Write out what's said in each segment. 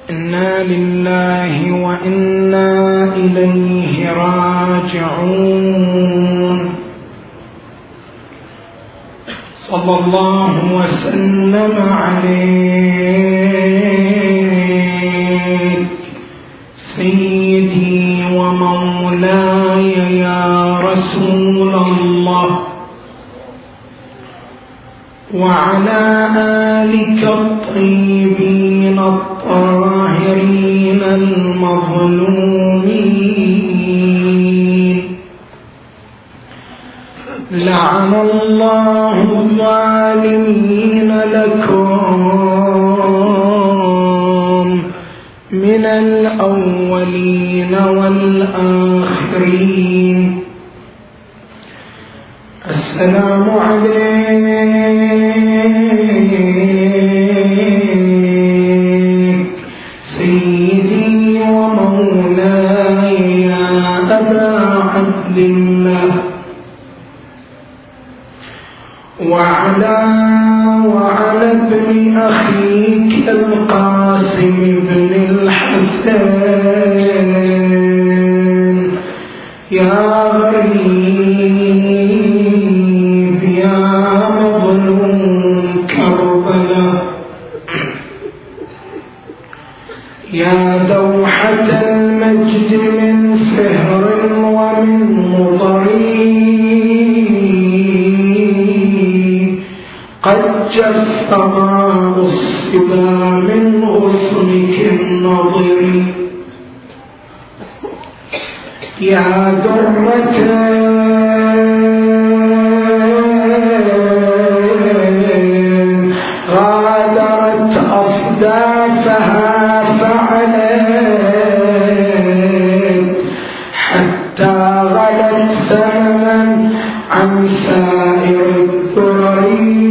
إنا لله وإنا إليه راجعون. صلى الله وسلم عليك سيدي ومولاي يا رسول الله، وعلى آلك الطيبين الطاهرين المظلومين. لعن الله الظالمين لكم من الأولين والآخرين. السلام عليك سيدي ومولاي يا أبا عبد الله، وعلى ابن أخيك القاسم بن الحسن يا غريب يا مظلوم كربلاء، يا دوحة المجد من سهر ومن مضري، قد جف ماء الصبا من غصنك النضر، يا درة غادرت أصدافها فعلت حتى غلت ثمنا عن سائر الدرر،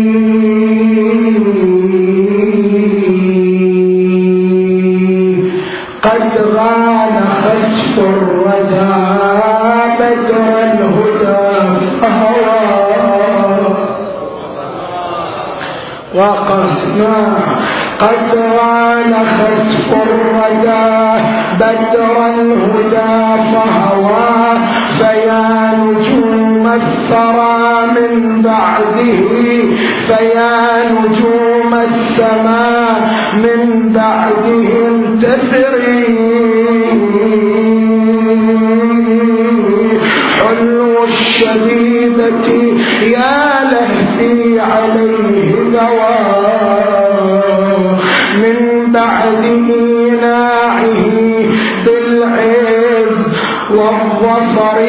قد غال خسف الردى بدر الهدى فهوى وقصنا، قد غال خسف الردى بدر الهدى فهوى، فيا نجوم الثرى من بعده، فيا نجوم السماء من بعده انتثري، حلو الشبيبة يا لهفي عليه دواء، من بعد إيناعه بالعز والظفر،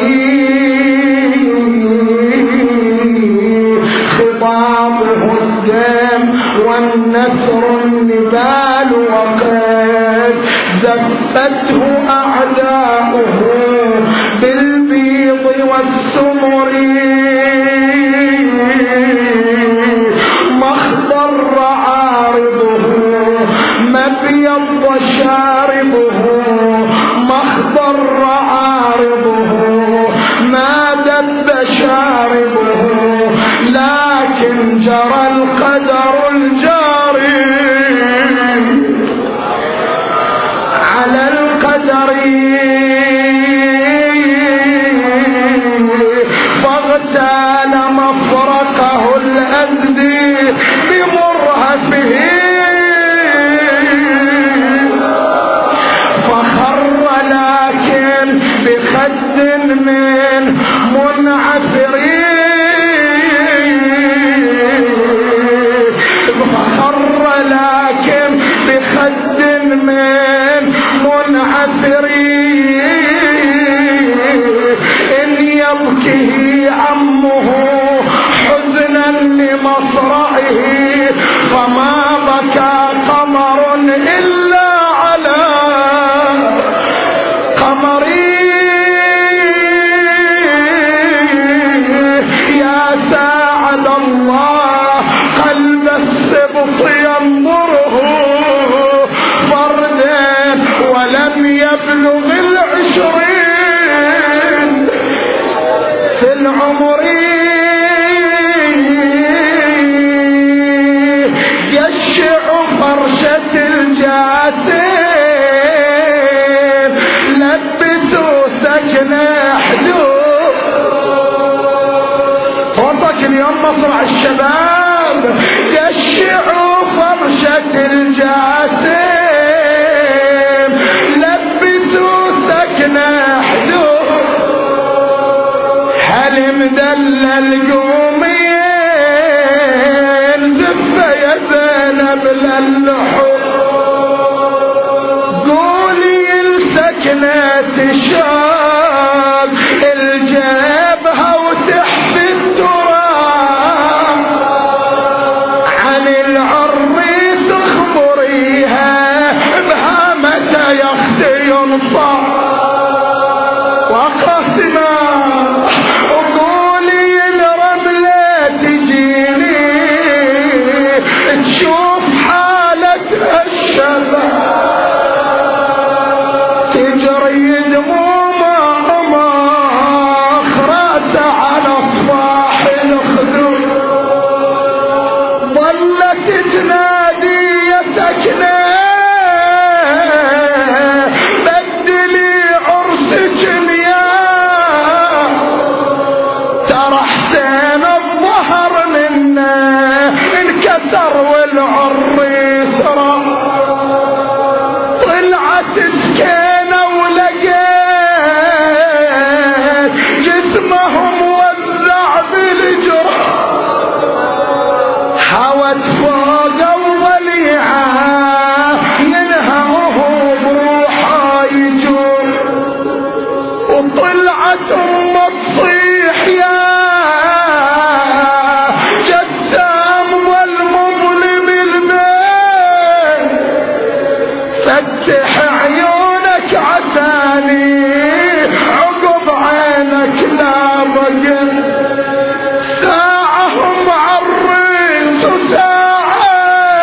خطابه الدم والنثر النبال، وقد زفته أعداؤه بالبيض والسمر، ما اخضر عارضه ما ابيض شاربه، ما اخضر عارضه ما دب شاربه، لكن جرى القدر الجاري على القدر، فاغتال مفرقه الأزدي بمرهفه، فخر لكن بخد من منعثر، فخر لكن بخد من منعثر، إن يبكه عمه حزنا لمصرعه، فما بكى قمر إلا على قمري، يا ساعد الله قلب السبط ينظره فردا ولم يبلغ العشرين في العمر، يشع فرشة الجاسم سكنة حدود. صوتك اليوم مصرع الشباب، جشعوا فرشة الجاسم، لبسوا سكنة حدود. حلم دلل قومين، زفة يا زينب للحب. قولي السكنة تشاق الجبهة وتحفي التراب، عن العريس اخبريها بها متى يختي ينصر. وقاسمة وقولي الرملة تجيني تشوف حالتها الشباب، تجري دمومها مخرات على صفاح الخدود. ظلت تنادي يا سكنة بدلي عرسك اليوم، ترى حسين الظهر منا انكسر والعريس رم. طلعت سكينة ولقيت جسمهم وزع بالجرح، حوت فوق الضليعة منها وهو بروحها يجور. وطلعت تصيح يا جسام والمظلم البيت، فتح عيونك عساني عقب عينك لا بقل. ساعة هم عريس وساعة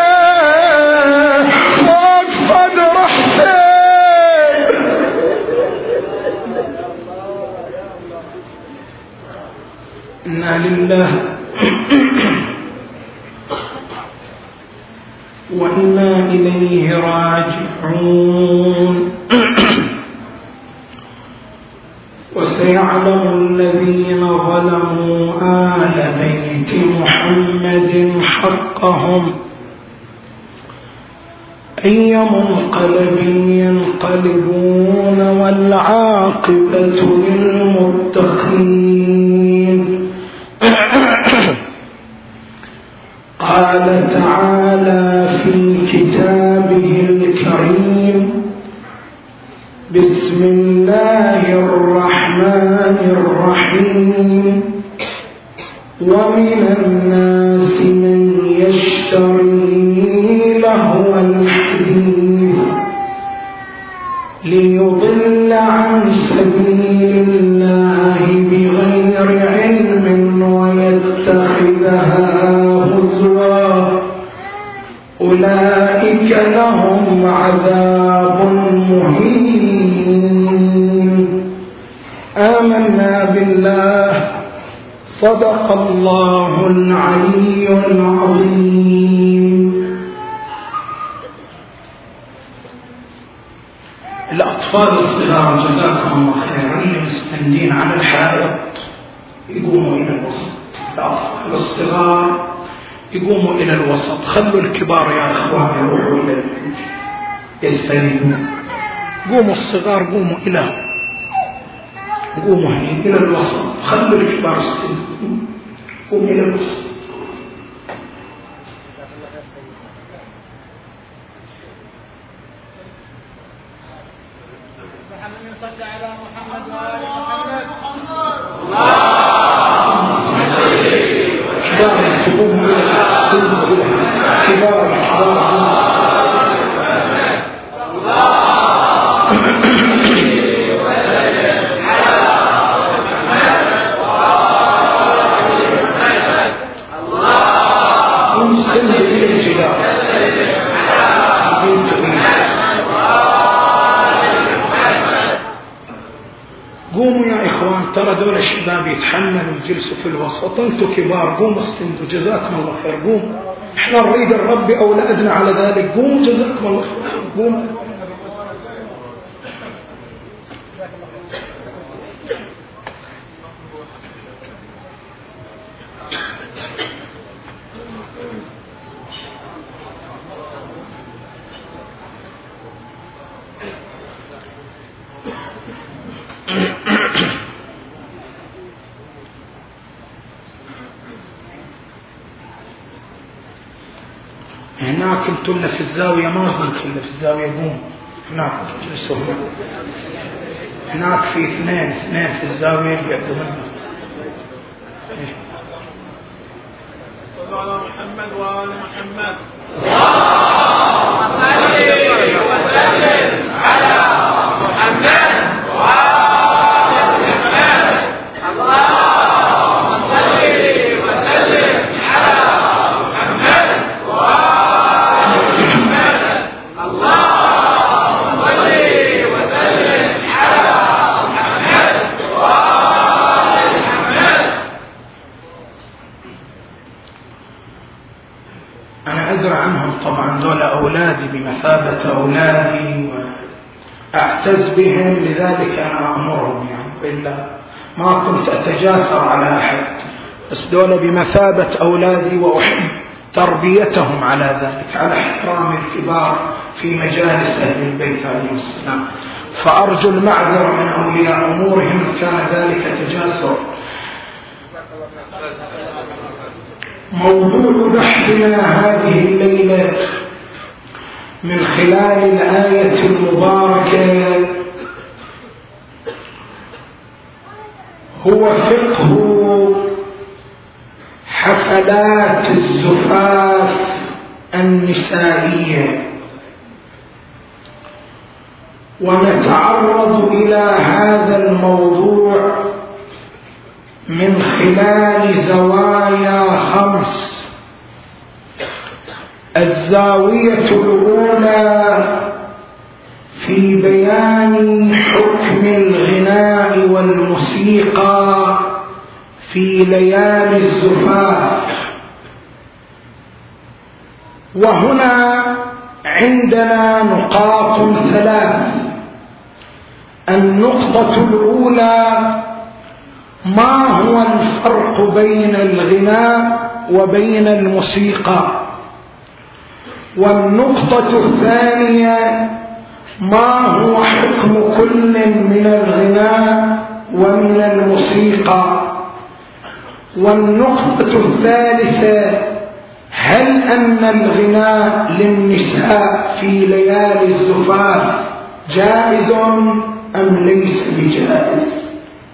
فوق صدر حسين. إنا لله وإنا إليه راجعون. وسيعلم الذين ظلموا آل بيت محمد حقهم أي منقلب ينقلبون والعاقبة للمتقين. قال تعالى في كتابه الكريم: بسم الله الرحمن الرحيم. ومن الناس من يشتري لهو الحديث ليضل عن سبيل الله بغير علم ويتخذها هزوا، أولئك لهم عذاب مهين. آمنا بالله، صدق الله العلي العظيم. الأطفال الصغار جزاكم الله خيرا اللي مستندين على الحائط يقوموا إلى الوسط. الأطفال الصغار يقوموا إلى الوسط، خلوا الكبار يا أخوان يروحوا إلى يستندون. قوموا الصغار قوموا هنا إلى الوسط، خلوا الكبار يستندون. قوموا إلى الوسط. صل على محمد وآل محمد. قوموا يا إخوان، ترى دول الشباب يتحملوا يجلسوا في الوسط، أنتوا كبار قوموا استندوا جزاكم الله خير. قوموا، احنا نريد الرب أولادنا على ذلك. قوموا جزاكم الله خير. قوموا. هناك انتوا اللي في الزاوية، ما انتوا اللي في الزاوية، قوم هناك اجلسوا هناك في اثنين في الزاوية يقعدوا هنا. صلوا على محمد وآل محمد. اللهم صل وسلم على محمد وآل محمد. اللهم صل وسلم على محمد وآل محمد. اللهم صل وسلم على محمد وآل محمد. أنا أدري عنهم طبعا، دول أولادي بمثابة أولادي وأعتز بهم، لذلك أنا أمرهم يعني، وإلا ما كنت أتجاسر على أحد، بس دول بمثابة أولادي وأحب تربيتهم على ذلك، على احترام الكبار في مجالس أهل البيت عليهم السلام. فأرجو المعذرة من أولياء أمورهم كان ذلك تجاسر. موضوع بحثنا هذه الليلة من خلال الآية المباركة هو فقه حفلات الزفاف النسائية، ونتعرض إلى هذا الموضوع من خلال زوايا 5. الزاوية الأولى في بيان حكم الغناء والموسيقى في ليالي الزفاف. وهنا عندنا نقاط 3. النقطة الأولى: ما هو الفرق بين الغناء وبين الموسيقى؟ والنقطة الثانية: ما هو حكم كل من الغناء ومن الموسيقى؟ والنقطة الثالثة: هل أن الغناء للنساء في ليالي الزفاف جائز أم ليس بجائز؟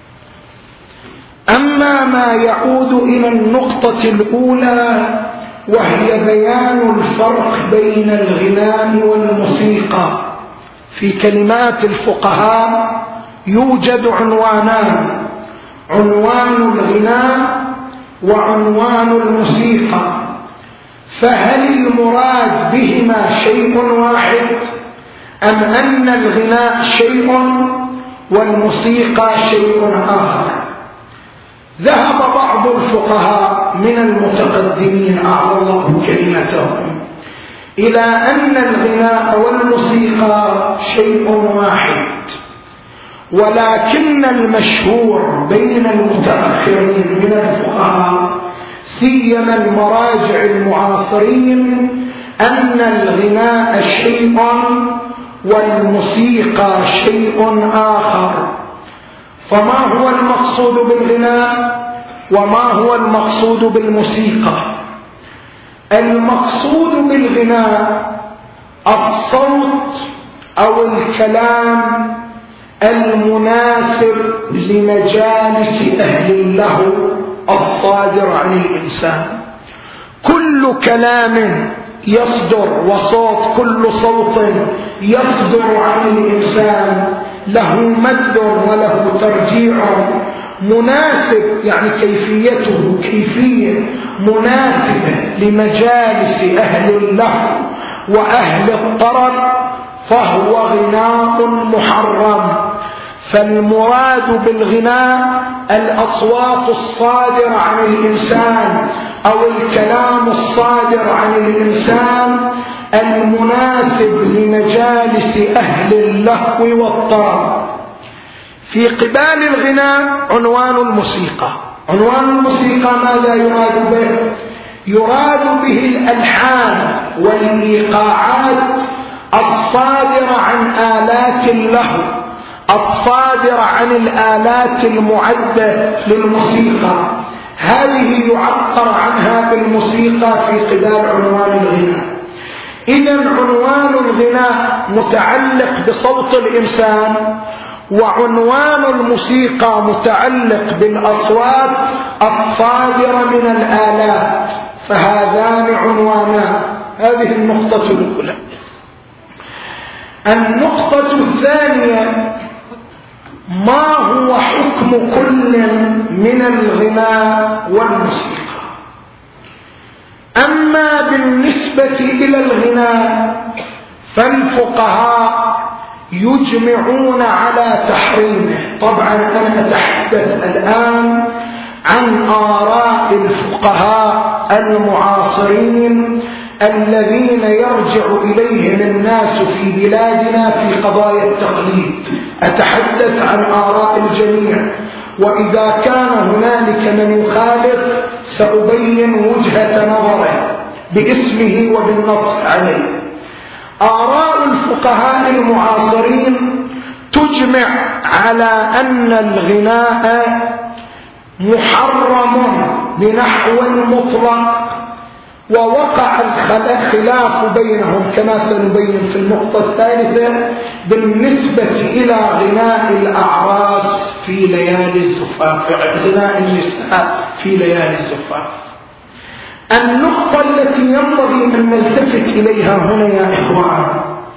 أما ما يعود إلى النقطة الأولى وهي بيان الفرق بين الغناء والموسيقى، في كلمات الفقهاء يوجد عنوانان: عنوان الغناء وعنوان الموسيقى. فهل المراد بهما شيء واحد أم أن الغناء شيء والموسيقى شيء آخر؟ ذهب بعض الفقهاء من المتقدمين أعلى الله كلمتهم إلى أن الغناء والموسيقى شيء واحد، ولكن المشهور بين المتأخرين من الفقهاء سيما المراجع المعاصرين أن الغناء شيء والموسيقى شيء آخر. فما هو المقصود بالغناء وما هو المقصود بالموسيقى؟ المقصود بالغناء الصوت أو الكلام المناسب لمجالس أهل اللهو الصادر عن الإنسان. كل كلام يصدر وصوت كل صوت يصدر عن الإنسان له مد وله ترجيع مناسب، يعني كيفيته كيفية مناسبة لمجالس أهل اللهو وأهل الطرب، فهو غناء محرم. فالمراد بالغناء الأصوات الصادرة عن الإنسان أو الكلام الصادر عن الإنسان المناسب لمجالس أهل اللهو والطرب. في قبال الغناء عنوان الموسيقى. عنوان الموسيقى ماذا يراد به؟ يراد به الألحان والإيقاعات الصادرة عن آلات اللهو، الصادرة عن الآلات المعدة للموسيقى، هذه يعبر عنها بالموسيقى في قبال عنوان الغناء. إذا عنوان الغناء متعلق بصوت الإنسان، وعنوان الموسيقى متعلق بالأصوات الصادرة من الآلات، فهذان عنوانان. هذه النقطة الأولى. النقطة الثانية: ما هو حكم كل من الغناء والموسيقى؟ أما بالنسبة إلى الغناء فالفقهاء يجمعون على تحريمه. طبعا أنا أتحدث الآن عن آراء الفقهاء المعاصرين الذين يرجع إليهم الناس في بلادنا في قضايا التقليد. أتحدث عن آراء الجميع، وإذا كان هنالك من يخالف سأبين وجهة نظره باسمه وبالنص عليه. آراء الفقهاء المعاصرين تجمع على أن الغناء محرم بنحو مطلق، ووقع الخلاف بينهم كما سنبين في النقطة الثالثة بالنسبة إلى غناء الأعراس في ليالي الزفاف، غناء النساء في ليالي الزفاف. النقطة التي ينبغي أن نلتفت إليها هنا يا إخوان: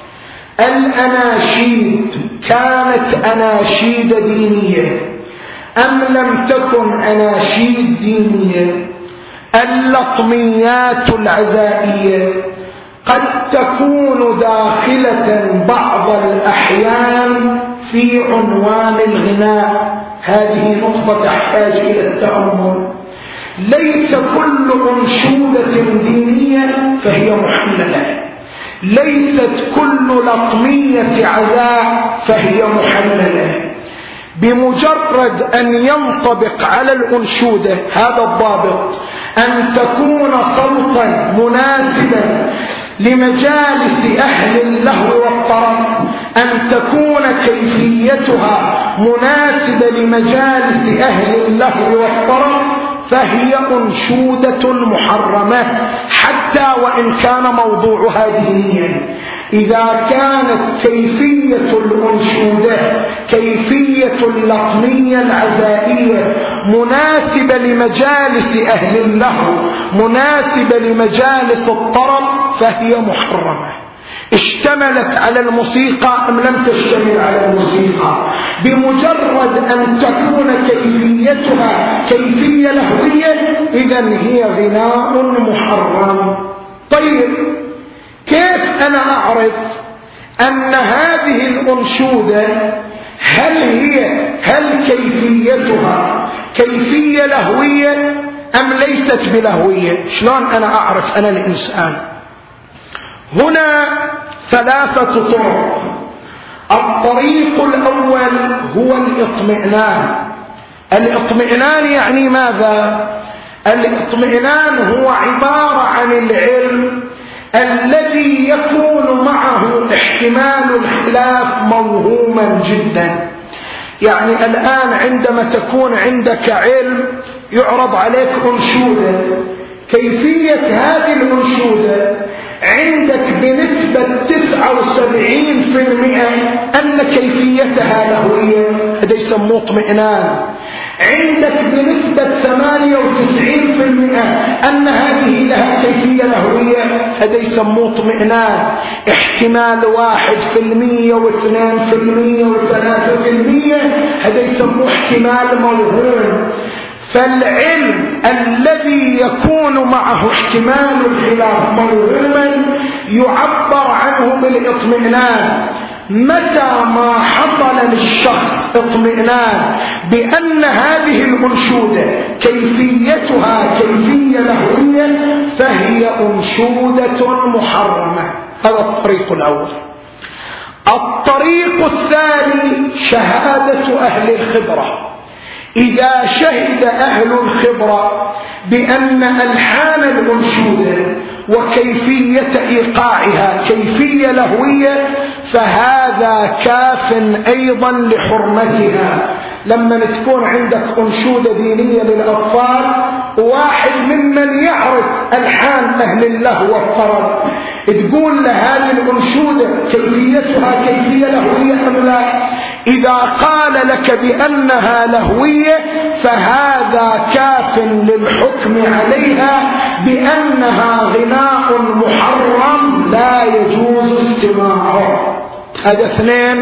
الأناشيد كانت أناشيد دينية أم لم تكن أناشيد دينية؟ اللطميات العزائية قد تكون داخلة بعض الأحيان في عنوان الغناء. هذه نقطة تحتاج إلى التأمل. ليس كل أنشودة دينية فهي محللة، ليست كل لطمية عزاء فهي محللة. بمجرد أن ينطبق على الأنشودة هذا الضابط، أن تكون صوتا مناسبا لمجالس أهل اللهو والطرب، أن تكون كيفيتها مناسبة لمجالس أهل اللهو والطرب، فهي أنشودة محرمة حتى وإن كان موضوعها دينيا. إذا كانت كيفية الأنشودة، كيفية اللطمية العزائية مناسبة لمجالس أهل اللهو، مناسبة لمجالس الطرب، فهي محرمة. اشتملت على الموسيقى أم لم تشتمل على الموسيقى؟ بمجرد أن تكون كيفيتها كيفية لهوية إذن هي غناء محرم. طيب، كيف أنا أعرف أن هذه الأنشودة هل كيفيتها كيفية لهوية أم ليست بلهوية؟ شلون أنا أعرف أنا الإنسان؟ هنا ثلاثة طرق. الطريق الأول هو الاطمئنان. الاطمئنان يعني ماذا؟ الاطمئنان هو عبارة عن العلم الذي يكون معه احتمال الخلاف موهوما جدا. يعني الآن عندما تكون عندك علم يعرض عليك أنشودة، كيفية هذه الأنشودة عندك بنسبة 79% أن كيفيتها لهوية، هذا يسموه اطمئنان. عندك بنسبة 98% أن هذه لها كيفية لهوية، هذا يسموه اطمئنان. احتمال 1% و2% و3%، هذا يسموه احتمال موهوم. فالعلم الذي يكون معه احتمال الخلاف موهوما يعبر عنه بالاطمئنان. متى ما حصل للشخص اطمئنان بأن هذه الأنشودة كيفيتها كيفية لهوية فهي أنشودة محرمة. هذا الطريق الأول. الطريق الثاني شهادة أهل الخبرة. إذا شهد أهل الخبرة بأن ألحان الأنشودة وكيفية إيقاعها كيفية لهوية فهذا كاف أيضا لحرمتها. لما تكون عندك أنشودة دينية للأطفال واحد ممن يعرف ألحان أهل اللهو والطرب تقول له هذه الأنشودة كيفيتها كيفية لهوية أم لا؟ إذا قال لك بأنها لهوية فهذا كاف للحكم عليها بأنها غناء محرم لا يجوز استماعه. هذا اثنين.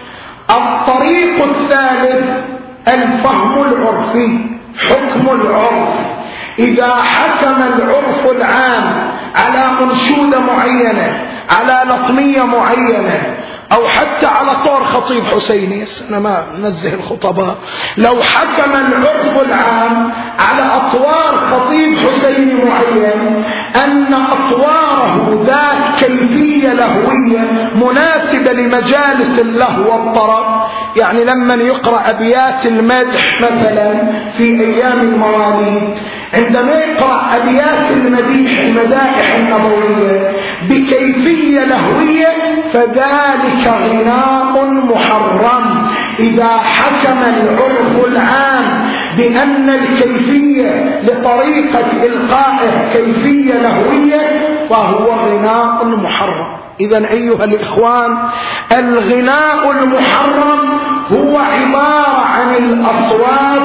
الطريق الثالث الفهم العرفي، حكم العرف. إذا حكم العرف العام على أنشودة معينة، على لطمية معينة، أو حتى على طور خطيب حسيني، أنا ما نزه الخطباء، لو حكم العرف العام على أطوار خطيب حسيني معين أن أطواره ذات كيفية لهوية مناسبة لمجالس اللهو والطرب، يعني لما يقرأ أبيات المدح مثلا في أيام المواليد، عندما يقرأ أبيات المدائح النبوية بكيفية لهوية فذلك غناء محرم. إذا حكم العرف العام بأن الكيفية لطريقة إلقائه كيفية لهوية فهو غناء محرم. إذن أيها الإخوان، الغناء المحرم هو عبارة عن الأصوات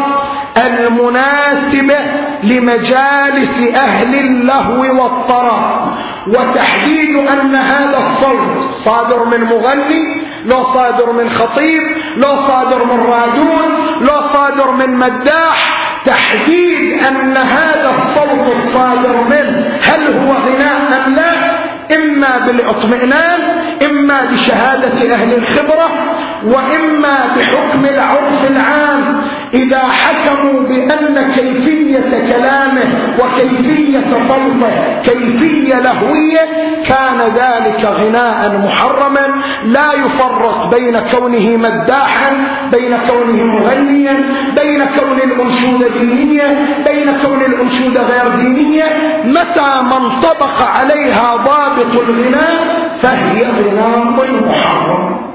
المناسبة لمجالس أهل اللهو والطرب، وتحديد أن هذا الصوت صادر من مغني، لو صادر من خطيب، لو صادر من رادون، لو صادر من مداح، تحديد أن هذا الصوت الصادر منه هل هو غناء أم لا، إما بالاطمئنان، إما بشهادة أهل الخبرة، وإما بحكم العرف العام. إذا حكموا بأن كيفية كلامه وكيفية صوته كيفية لهوية كان ذلك غناء محرما، لا يفرق بين كونه مداحا، بين كونه مغنيا، بين كون الأنشودة دينية، بين كون الأنشودة غير دينية، متى ما انطبق عليها ضابط الغناء فهي غناء محرم.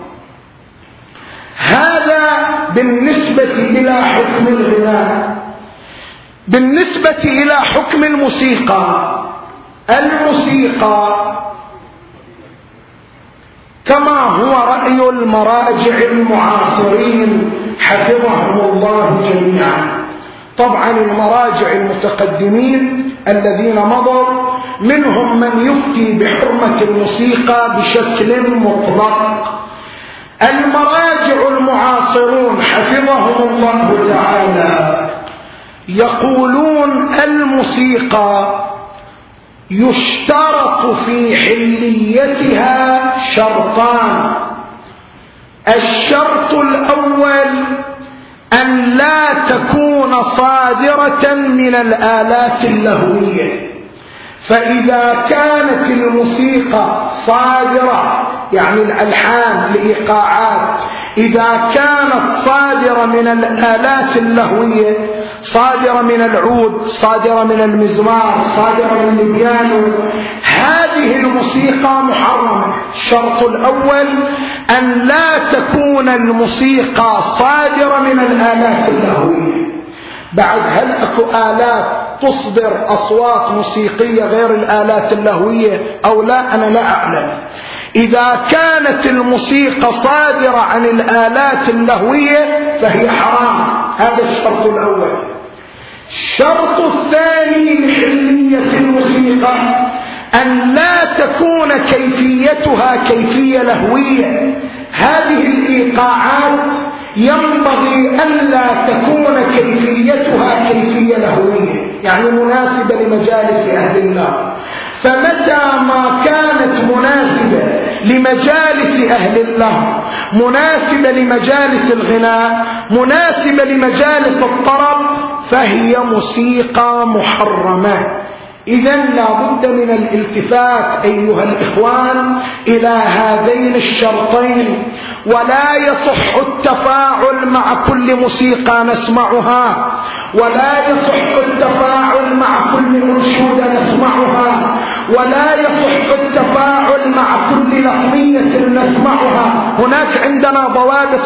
هذا بالنسبة إلى حكم الغناء. بالنسبة إلى حكم الموسيقى، الموسيقى كما هو رأي المراجع المعاصرين حفظهم الله جميعا. طبعا المراجع المتقدمين الذين مضوا منهم من يفتي بحرمة الموسيقى بشكل مطلق. المراجع المعاصرون حفظهم الله تعالى يقولون الموسيقى يشترط في حليتها شرطان. الشرط الأول أن لا تكون صادرة من الآلات اللهوية، فإذا كانت الموسيقى صادرة يعني الألحان الإيقاعات إذا كانت صادرة من الآلات اللهوية، صادرة من العود، صادرة من المزمار، صادرة من البيانو، هذه الموسيقى محرمة. الشرط الأول أن لا تكون الموسيقى صادرة من الآلات اللهوية. بعد هل أكو آلات تصدر أصوات موسيقية غير الآلات اللهوية أو لا؟ أنا لا أعلم. إذا كانت الموسيقى صادرة عن الآلات اللهوية فهي حرام. هذا الشرط الأول. الشرط الثاني لحلية الموسيقى أن لا تكون كيفيتها كيفية لهوية. هذه الإيقاعات ينبغي ألا تكون كيفيتها كيفية لهوية، يعني مناسبة لمجالس أهل الله. فمتى ما كانت مناسبة لمجالس أهل الله، مناسبة لمجالس الغناء، مناسبة لمجالس الطرب، فهي موسيقى محرمة. إذن لا بد من الالتفات أيها الإخوان إلى هذين الشرطين، ولا يصح التفاعل مع كل موسيقى نسمعها، ولا يصح التفاعل مع كل أنشودة نسمعها، ولا يصح التفاعل مع كل لحظية نسمعها. هناك هناك عندنا ضوابط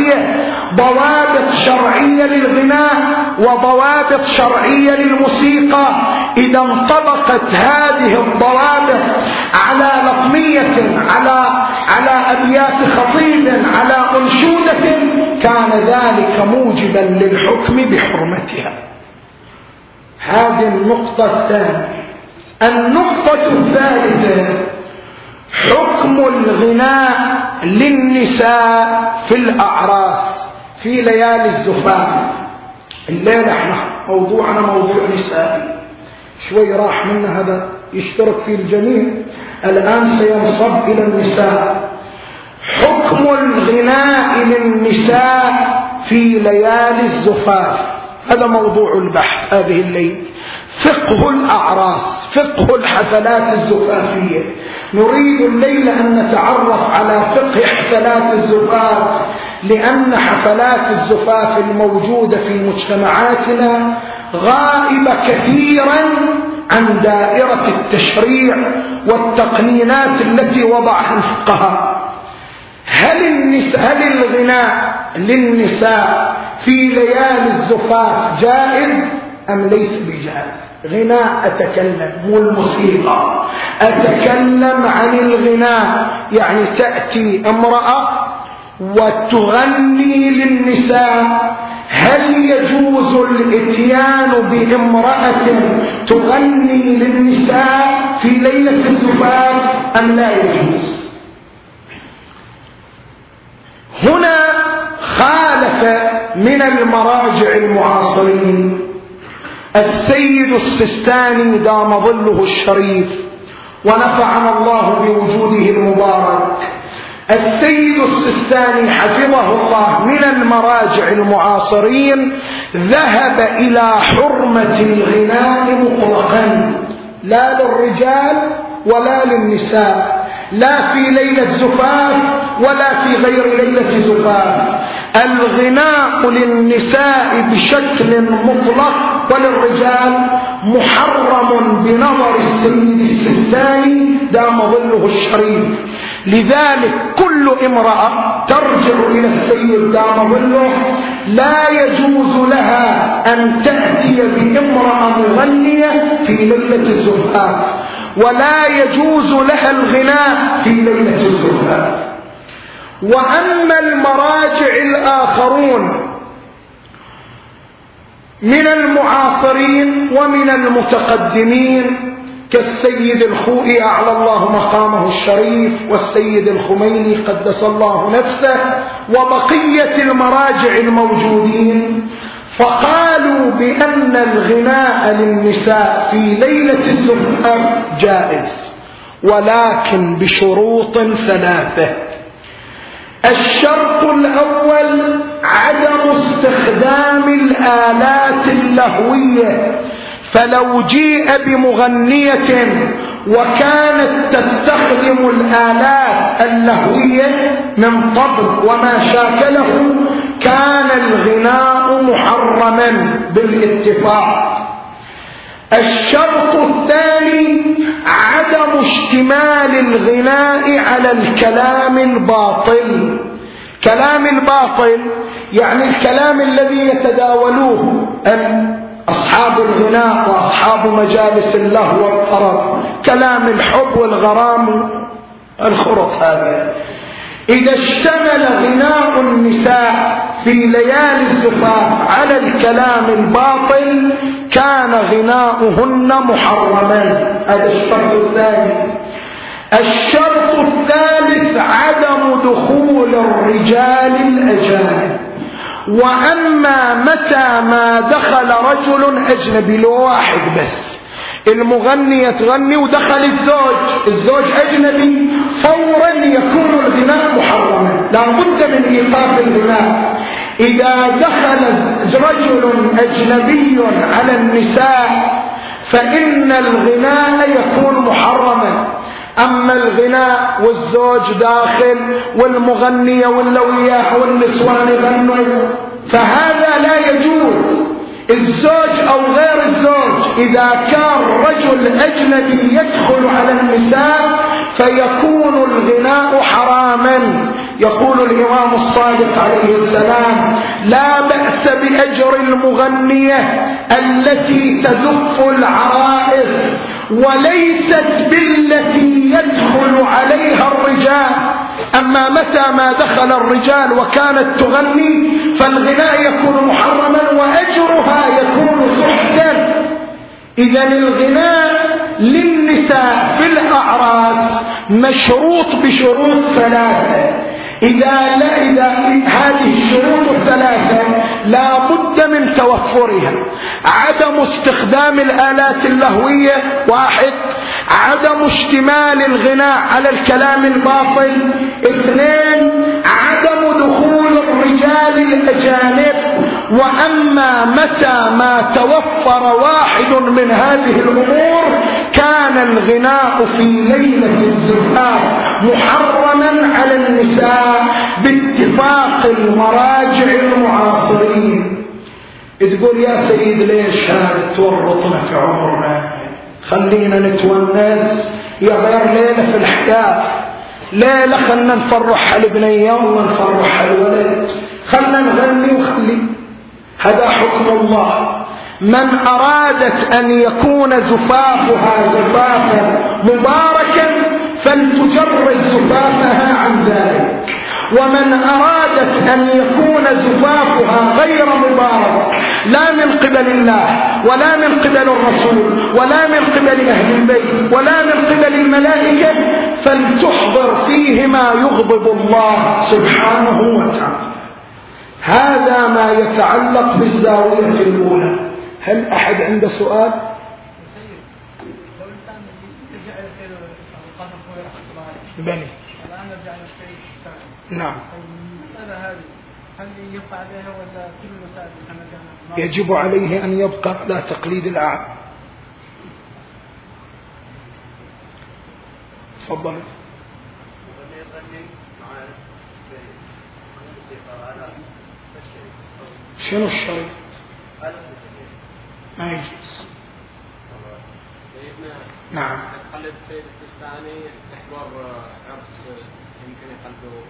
شرعية للغناء وضوابط شرعية للموسيقى. إذا انطبقت هذه الضوابط على لطمية، على أبيات خطيب، على أنشودة، كان ذلك موجبا للحكم بحرمتها. هذه النقطة الثانية. النقطة الثالثة: حكم الغناء للنساء في الأعراس في ليالي الزفاف. الليلة احنا موضوعنا موضوع نسائي، شوي راح منا هذا يشترك فيه الجميع، الآن سينصب إلى النساء. حكم الغناء للنساء في ليالي الزفاف، هذا موضوع البحث هذه الليلة. فقه الأعراس، فقه الحفلات الزفافية. نريد الليلة أن نتعرف على فقه حفلات الزفاف، لأن حفلات الزفاف الموجودة في مجتمعاتنا غائبة كثيرا عن دائرة التشريع والتقنينات التي وضعها الفقهاء. هل الغناء للنساء في ليالي الزفاف جائز أم ليس بجائز؟ غناء أتكلم، مو الموسيقى، أتكلم عن الغناء. يعني تأتي امرأة وتغني للنساء، هل يجوز الاتيان بامرأة تغني للنساء في ليلة الزفاف أم لا يجوز؟ هنا خالف من المراجع المعاصرين السيد السيستاني دام ظله الشريف ونفعنا الله بوجوده المبارك. السيد السيستاني حفظه الله من المراجع المعاصرين ذهب إلى حرمة الغناء مطلقا، لا للرجال ولا للنساء، لا في ليلة زفاف ولا في غير ليلة زفاف. الغناء للنساء بشكل مطلق وللرجال محرم بنظر السيد السيستاني دام ظله الشريف. لذلك كل امرأة ترجع إلى السيد دام ظله لا يجوز لها أن تأتي بامرأة مغنية في ليلة الزفاف، ولا يجوز لها الغناء في ليلة الزفاف. وأما المراجع الآخرون من المعاصرين ومن المتقدمين كالسيد الخوئي أعلى الله مقامه الشريف، والسيد الخميني قدس الله نفسه، وبقية المراجع الموجودين، فقالوا بأن الغناء للنساء في ليلة الزفاف جائز، ولكن بشروط ثلاثة. الشرط الأول عدم استخدام الآلات اللهوية، فلو جيء بمغنية وكانت تستخدم الآلات اللهوية من طبل وما شاكله كان الغناء محرما بالاتفاق. الشرط الثاني عدم اشتمال الغناء على الكلام الباطل. كلام الباطل يعني الكلام الذي يتداولوه أصحاب الغناء وأصحاب مجالس اللهو والطرب، كلام الحب والغرام الخرط هذا. إذا اشتمل غناء النساء في ليالي الزفاف على الكلام الباطل كان غناؤهن محرما. هذا الشرط الثاني. الشرط الثالث عدم دخول الرجال الأجانب. وأما متى ما دخل رجل أجنبي، لو واحد بس المغنية تغني ودخل الزوج أجنبي، فورا يكون الغناء محرما، لا بد من إيقاف الغناء. إذا دخل رجل أجنبي على النساء فإن الغناء يكون محرما. أما الغناء والزوج داخل والمغنية واللوياح والنسوان يغنوا فهذا لا يجوز. الزوج أو غير الزوج إذا كان رجل أجنبي يدخل على النساء فيكون الغناء حراما. يقول الإمام الصادق عليه السلام: لا بأس بأجر المغنية التي تزف العرائس وليست بالتي يدخل عليها الرجال. أما متى ما دخل الرجال وكانت تغني فالغناء يكون محرما وأجرها يكون سحتا. إذا الغناء للنساء في الأعراس مشروط بشروط ثلاثة. إذا هذه الشروط الثلاثة لا بد من توفرها: عدم استخدام الآلات اللهوية، 1، عدم اشتمال الغناء على الكلام الباطل، 2، عدم دخول الرجال الأجانب. وأما متى ما توفر واحد من هذه الأمور كان الغناء في ليلة الزفاف محرما على النساء باتفاق المراجع المعاصرين. تقول يا سيد ليش هذا تورطنا في عمرنا؟ خلينا نتونس، يا غير ليلة في الحياة، ليلة خلنا نفرح البنية ولا نفرح الولد، خلنا نغني وخلي. هذا حكم الله. من أرادت أن يكون زفافها زفافا مباركا فلتجرد زفافها عن ذلك، ومن أرادت أن يكون زفافها غير مبارك لا من قبل الله ولا من قبل الرسول ولا من قبل أهل البيت ولا من قبل الملائكة فلتحضر فيه ما يغضب الله سبحانه وتعالى. هذا ما يتعلق بالزاوية الأولى. هل أحد عنده سؤال؟ بني نعم. المسألة هذه هل يبقى عليها ولا كل المسائل كما يجب عليه أن يبقى لا تقليد الأعمى. تفضل. شنو الشريط؟ ما يجوز. نعم. تقلد سيد السيستاني إحضار عرس يمكن يقلده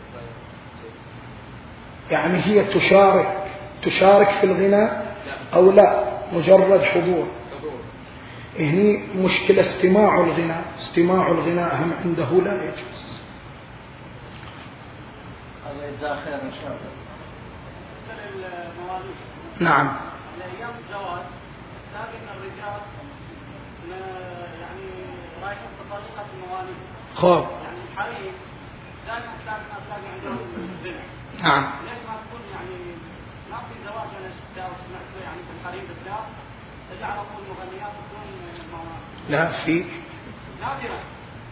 يعني هي تشارك في الغناء أو لا؟ مجرد حضور. هني مشكلة استماع الغناء هم عنده لا يجوز. الله يجزاه خير إن شاء الله. نعم. أيام الزواج لكن الرجال يعني رايحين بطريقة المواليد. خوف. يعني الحريم دائما تلاقي عندهم غنى. نعم. ليش ما تكون يعني ما في زواج أنا سمعت يعني في الحريم بالذات تجعل كل مغنيات تكون لا في نادرة.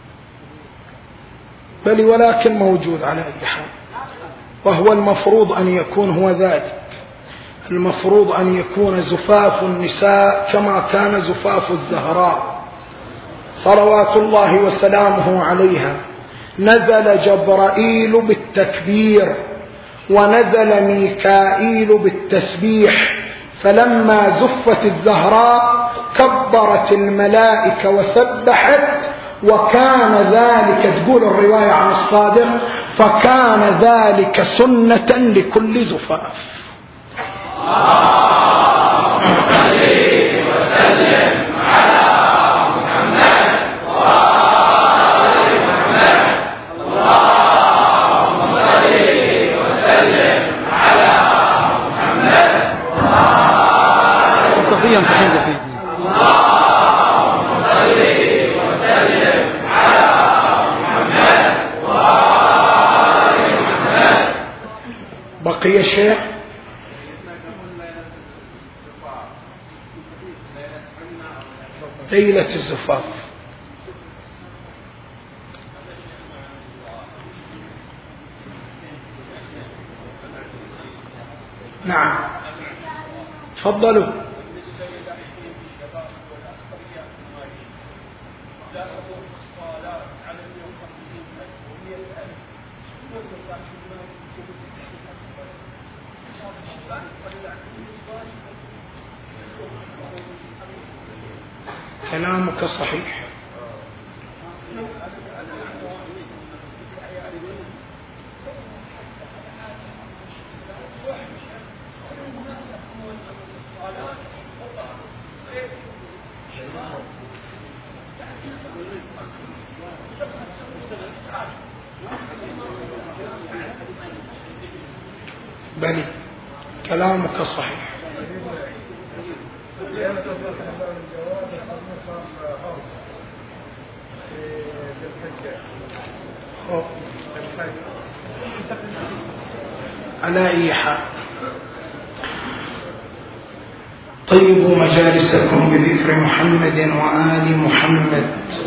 بل ولكن موجود على أي حال، وهو المفروض أن يكون هو ذلك. المفروض أن يكون زفاف النساء كما كان زفاف الزهراء صلوات الله وسلامه عليها. نزل جبرائيل بالتكبير ونزل ميكائيل بالتسبيح، فلما زفت الزهراء كبرت الملائكة وسبحت، وكان ذلك تقول الرواية عن الصادق فكان ذلك سنة لكل زفاف. اللهم صل وسلم على محمد وآل محمد. اللهم صل وسلم على محمد وآل محمد. اللهم صل وسلم على محمد وآل محمد. بقي شيء؟ ليلة الزفاف. نعم تفضلوا. كلامك صحيح. بلي كلامك صحيح. على أي حال طيبوا مجالسكم بذكر محمد وآل محمد.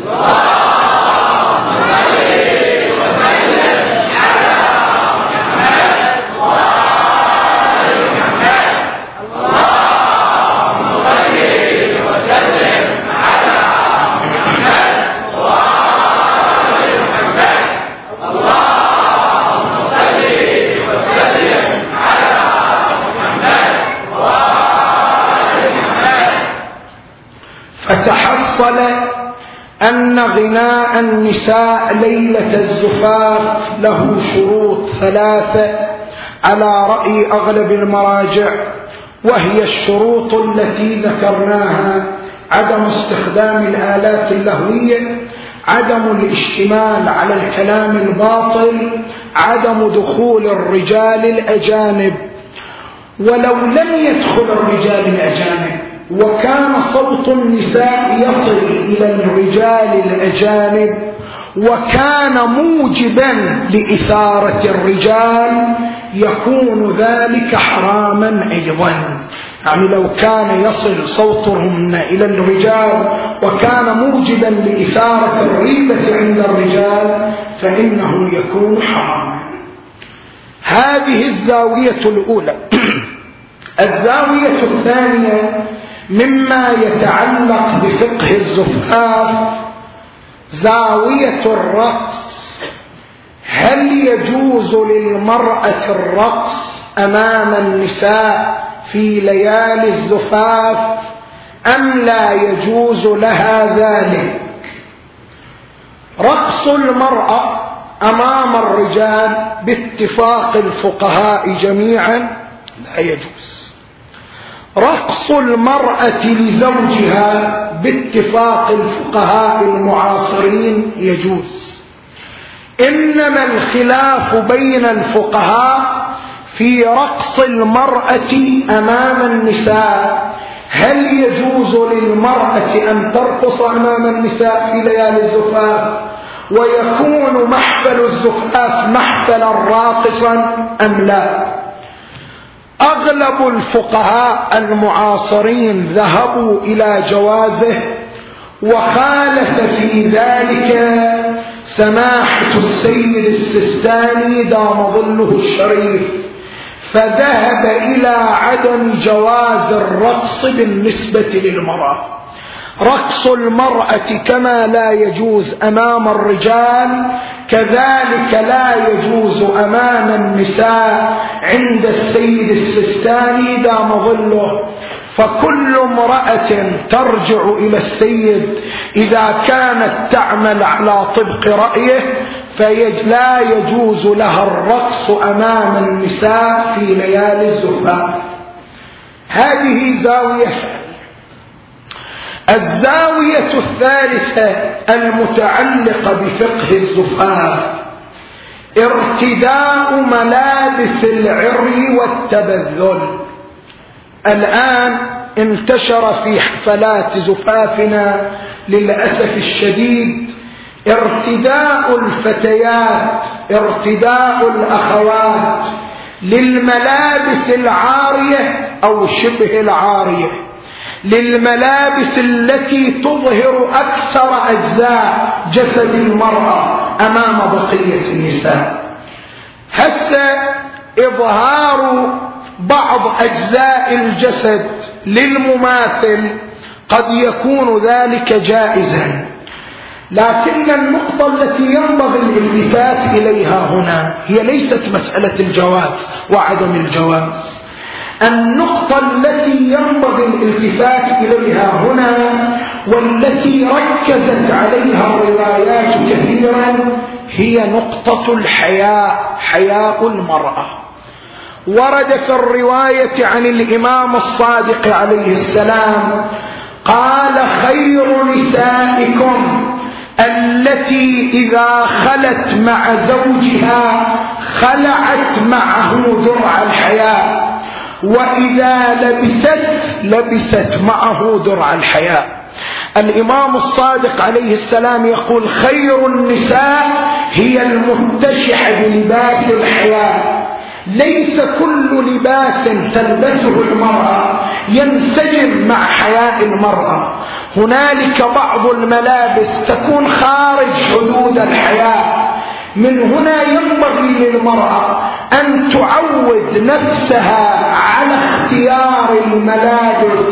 فتحصل أن غناء النساء ليلة الزفاف له شروط ثلاثة على رأي أغلب المراجع، وهي الشروط التي ذكرناها: عدم استخدام الآلات اللهوية، عدم الاشتمال على الكلام الباطل، عدم دخول الرجال الأجانب. ولو لم يدخل الرجال الأجانب وكان صوت النساء يصل إلى الرجال الأجانب وكان موجبا لإثارة الرجال، يكون ذلك حراما أيضا. يعني لو كان يصل صوتهم إلى الرجال وكان موجبا لإثارة الريبة عند الرجال فإنه يكون حراما. هذه الزاوية الأولى. الزاوية الثانية مما يتعلق بفقه الزفاف زاوية الرقص. هل يجوز للمرأة الرقص أمام النساء في ليالي الزفاف أم لا يجوز لها ذلك؟ رقص المرأة أمام الرجال باتفاق الفقهاء جميعا لا يجوز. رقص المرأة لزوجها باتفاق الفقهاء المعاصرين يجوز. إنما الخلاف بين الفقهاء في رقص المرأة أمام النساء. هل يجوز للمرأة أن ترقص أمام النساء في ليالي الزفاف ويكون محفل الزفاف محفلا راقصا أم لا؟ أغلب الفقهاء المعاصرين ذهبوا إلى جوازه، وخالف في ذلك سماحة السيد السيستاني دام ظله الشريف، فذهب إلى عدم جواز الرقص بالنسبة للمرأة. رقص المرأة كما لا يجوز أمام الرجال كذلك لا يجوز أمام النساء عند السيد السيستاني دام ظله. فكل امرأة ترجع إلى السيد إذا كانت تعمل على طبق رأيه فلا يجوز لها الرقص أمام النساء في ليالي الزفاف. هذه زاوية. الزاوية الثالثة المتعلقة بفقه الزفاف ارتداء ملابس العري والتبذل. الآن انتشر في حفلات زفافنا للأسف الشديد ارتداء الفتيات، ارتداء الأخوات للملابس العارية أو شبه العارية، للملابس التي تظهر أكثر أجزاء جسد المرأة أمام بقية النساء. هسه إظهار بعض أجزاء الجسد للمماثل قد يكون ذلك جائزا، لكن النقطة التي ينبغي الالتفات إليها هنا هي ليست مسألة الجواز وعدم الجواز. النقطة التي ينبغي الالتفات إليها هنا والتي ركزت عليها الروايات كثيرا هي نقطة الحياء، حياء المرأة. ورد في الرواية عن الإمام الصادق عليه السلام قال: خير نسائكم التي إذا خلت مع زوجها خلعت معه درع الحياء، وإذا لبست معه درع الحياء. الإمام الصادق عليه السلام يقول: خير النساء هي المتشحة بلباس الحياء. ليس كل لباس تلبسه المرأة ينسجم مع حياء المرأة، هنالك بعض الملابس تكون خارج حدود الحياء. من هنا ينبغي للمرأة أن تعود نفسها على اختيار الملابس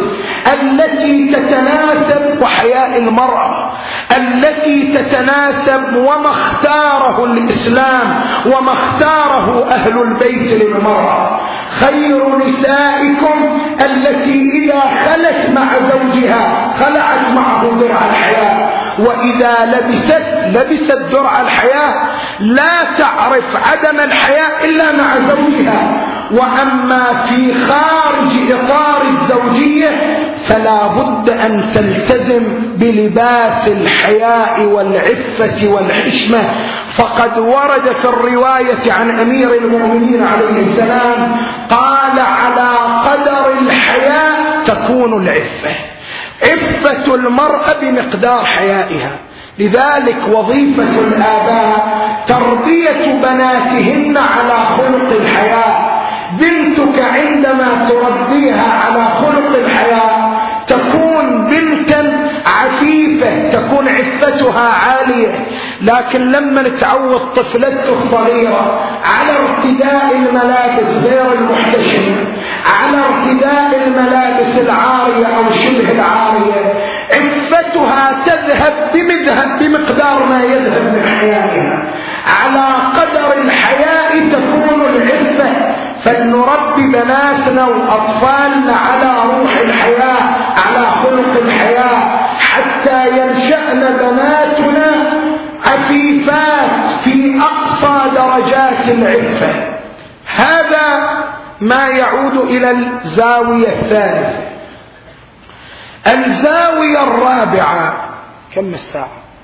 التي تتناسب وحياء المرأة، التي تتناسب وما اختاره الإسلام وما اختاره أهل البيت للمرأة. خير نسائكم التي إذا خلت مع زوجها خلعت معه درع الحياء، وإذا لبست درع الحياء لا تعرف عدم الحياء إلا مع زوجها. وأما في خارج إطار الزوجية فلا بد أن تلتزم بلباس الحياء والعفة والحشمة. فقد ورد في الرواية عن أمير المؤمنين عليه السلام قال: على قدر الحياء تكون العفة. عفة المرأة بمقدار حيائها. لذلك وظيفة الآباء تربية بناتهن على خلق الحياء. بنتك عندما تربيها على خلق الحياء تكون بنتا عفيفة، تكون عفتها عالية. لكن لما نتعود طفلته الصغيرة على ارتداء الملابس غير المحتشمة، على ارتداء الملابس العارية أو شبه العارية، عفتها تذهب بمقدار ما يذهب من حيائها. على قدر الحياء تكون العفة. فلنربي بناتنا وأطفالنا على روح الحياء، على خلق الحياء، حتى ينشأن بناتنا عفيفات في أقصى درجات العفة. هذا ما يعود إلى الزاوية الثالثة. الزاوية الرابعة. كم الساعة؟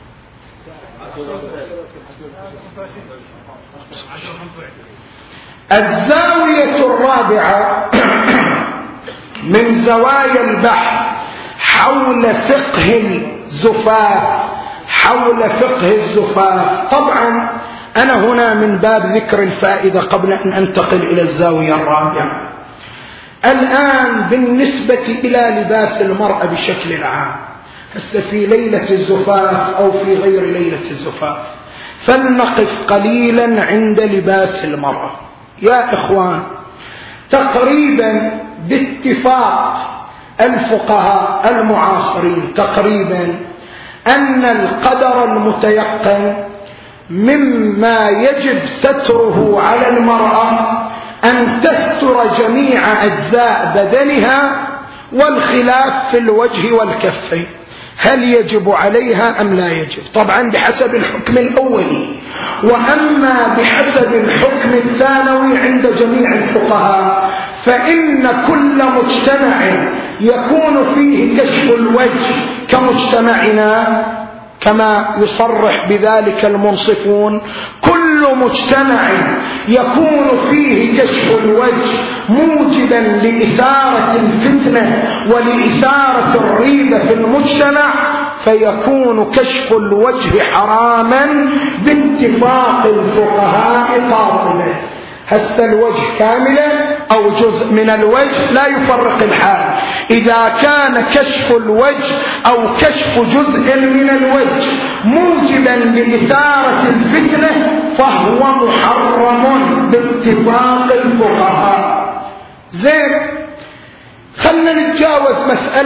الزاوية الرابعة من زوايا البحث حول فقه الزفاف، حول فقه الزفاف. طبعا أنا هنا من باب ذكر الفائدة قبل أن أنتقل إلى الزاوية الرابعة. الآن بالنسبة إلى لباس المرأة بشكل عام، هسه في ليلة الزفاف أو في غير ليلة الزفاف، فلنقف قليلا عند لباس المرأة. يا إخوان، تقريبا باتفاق الفقهاء المعاصرين تقريبا أن القدر المتيقن مما يجب ستره على المرأة أن تستر جميع أجزاء بدنها، والخلاف في الوجه والكفين، هل يجب عليها أم لا يجب؟ طبعا بحسب الحكم الأولي. وأما بحسب الحكم الثانوي عند جميع الفقهاء فإن كل مجتمع يكون فيه كشف الوجه كمجتمعنا كما يصرح بذلك المنصفون، كل مجتمع يكون فيه كشف الوجه موجبا لإثارة الفتنة ولإثارة الريبة في المجتمع، فيكون كشف الوجه حراما باتفاق الفقهاء قاطبة. هسه الوجه كاملا أو جزء من الوجه لا يفرق الحال. إذا كان كشف الوجه أو كشف جزء من الوجه موجبا لإثارة الفتنة فهو محرم باتفاق الفقهاء. زين، خلنا نتجاوز مسألة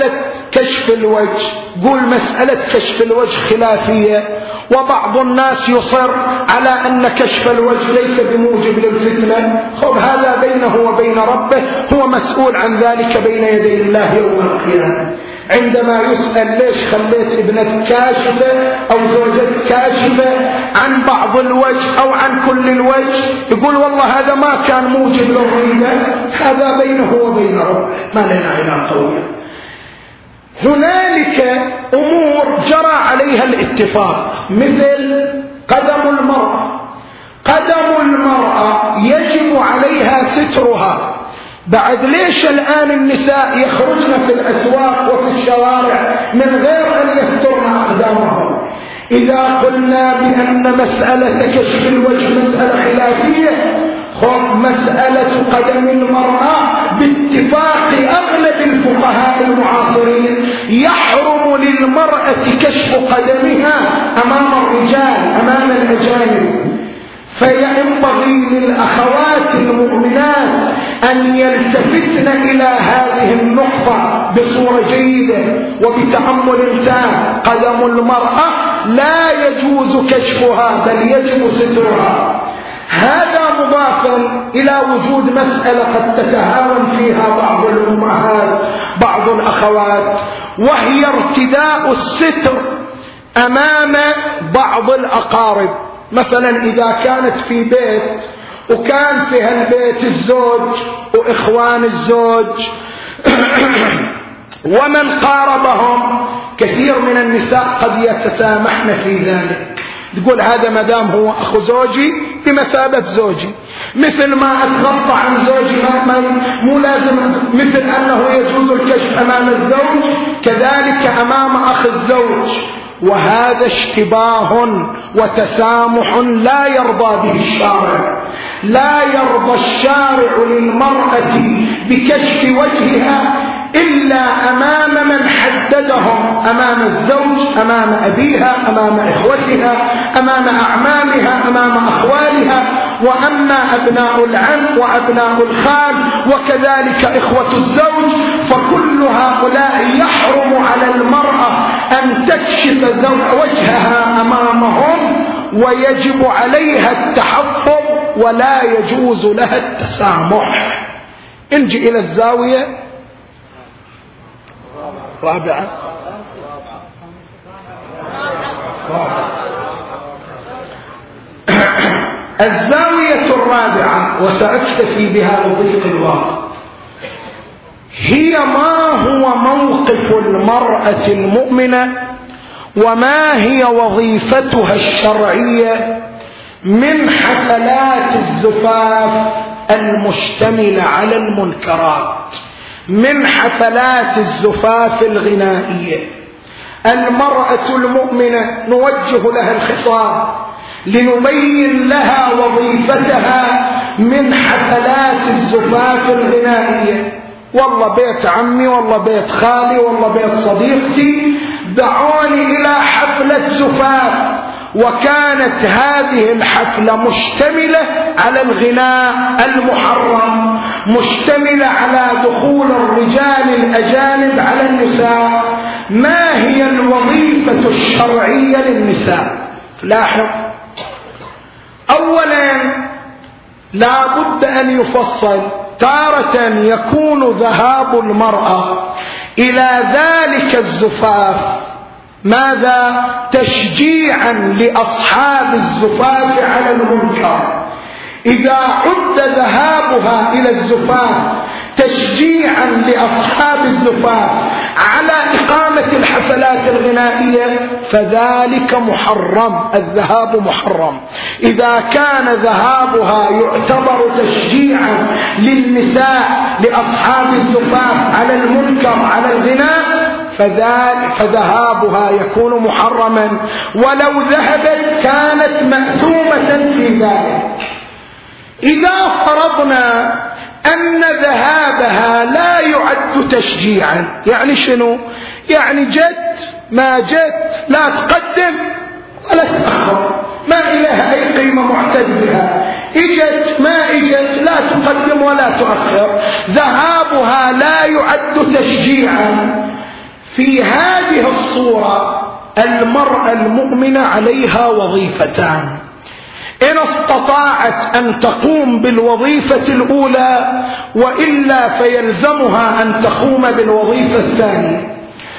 كشف الوجه، قول مسألة كشف الوجه خلافية، وبعض الناس يصر على أن كشف الوجه ليس بموجب للفتنة. خب هذا بينه وبين ربه، هو مسؤول عن ذلك بين يدي الله يوم القيامة. عندما يسأل ليش خليت ابنك كاشفة أو زوجتك كاشفة عن بعض الوجه أو عن كل الوجه، يقول والله هذا ما كان موجب للريبة، هذا بينه وبين ربه، ما لنا علاقة وياه. هنالك أمور جرى عليها الاتفاق، مثل قدم المرأة. قدم المرأة يجب عليها سترها. بعد ليش الآن النساء يخرجن في الأسواق وفي الشوارع من غير أن يسترن أقدامهم؟ إذا قلنا بأن مسألة كشف الوجه مسألة خلافية، خذ مسألة قدم المرأة باتفاق أغلب الفقهاء المعاصرين يحرم للمرأة كشف قدمها أمام الرجال، أمام الأجانب. فينبغي للأخوات المؤمنات أن يلتفتن إلى هذه النقطة بصورة جيدة وبتأمل تام. قدم المرأة لا يجوز كشفها بل يجب سترها. هذا مضاف إلى وجود مسألة قد تتهاون فيها بعض الأمهات بعض الأخوات، وهي ارتداء الستر أمام بعض الأقارب. مثلا إذا كانت في بيت وكان في هالبيت الزوج وإخوان الزوج ومن قاربهم، كثير من النساء قد يتسامحن في ذلك، تقول هذا مدام هو أخو زوجي بمثابة زوجي، مثل ما أتغطى عن زوجي مو لازم، مثل أنه يجوز الكشف أمام الزوج كذلك أمام أخ الزوج. وهذا اشتباه وتسامح لا يرضى به الشارع. لا يرضى الشارع للمرأة بكشف وجهها إلا أمام من حددهم، أمام الزوج، أمام أبيها، أمام إخوتها، أمام أعمامها، أمام أخوالها. وأما أبناء العم وأبناء الخال وكذلك إخوة الزوج، فكل هؤلاء يحرم على المرأة أن تكشف وجهها أمامهم، ويجب عليها التحفظ ولا يجوز لها التسامح. انجي إلى الزاوية رابعة. الزاوية الرابعة وسأكتفي بها لضيق الوقت، هي ما هو موقف المرأة المؤمنة وما هي وظيفتها الشرعية من حفلات الزفاف المشتملة على المنكرات، من حفلات الزفاف الغنائية. المرأة المؤمنة نوجه لها الخطاب لنبين لها وظيفتها من حفلات الزفاف الغنائية. والله بيت عمي، والله بيت خالي، والله بيت صديقتي دعوني إلى حفلة زفاف، وكانت هذه الحفلة مشتملة على الغناء المحرم، مشتملة على دخول الرجال الأجانب على النساء. ما هي الوظيفة الشرعية للنساء؟ لاحظ، أولا لا بد أن يفصل. تارة يكون ذهاب المرأة إلى ذلك الزفاف ماذا؟ تشجيعا لأصحاب الزفاف على المنكر. إذا عد ذهابها إلى الزفاف تشجيعا لأصحاب الزفاف على إقامة الحفلات الغنائية فذلك محرم، الذهاب محرم. إذا كان ذهابها يعتبر تشجيعا للنساء لأصحاب الزفاف على المنكر على الغناء فذهابها يكون محرما، ولو ذهبت كانت مأثومة في ذلك. إذا فرضنا أن ذهابها لا يعد تشجيعا، يعني شنو؟ يعني جت ما جت لا تقدم ولا تأخر، ما إليها أي قيمة معتد بها. إجت ما إجت لا تقدم ولا تؤخر، ذهابها لا يعد تشجيعا. في هذه الصورة المرأة المؤمنة عليها وظيفتان: إن استطاعت أن تقوم بالوظيفة الأولى، وإلا فيلزمها أن تقوم بالوظيفة الثانية.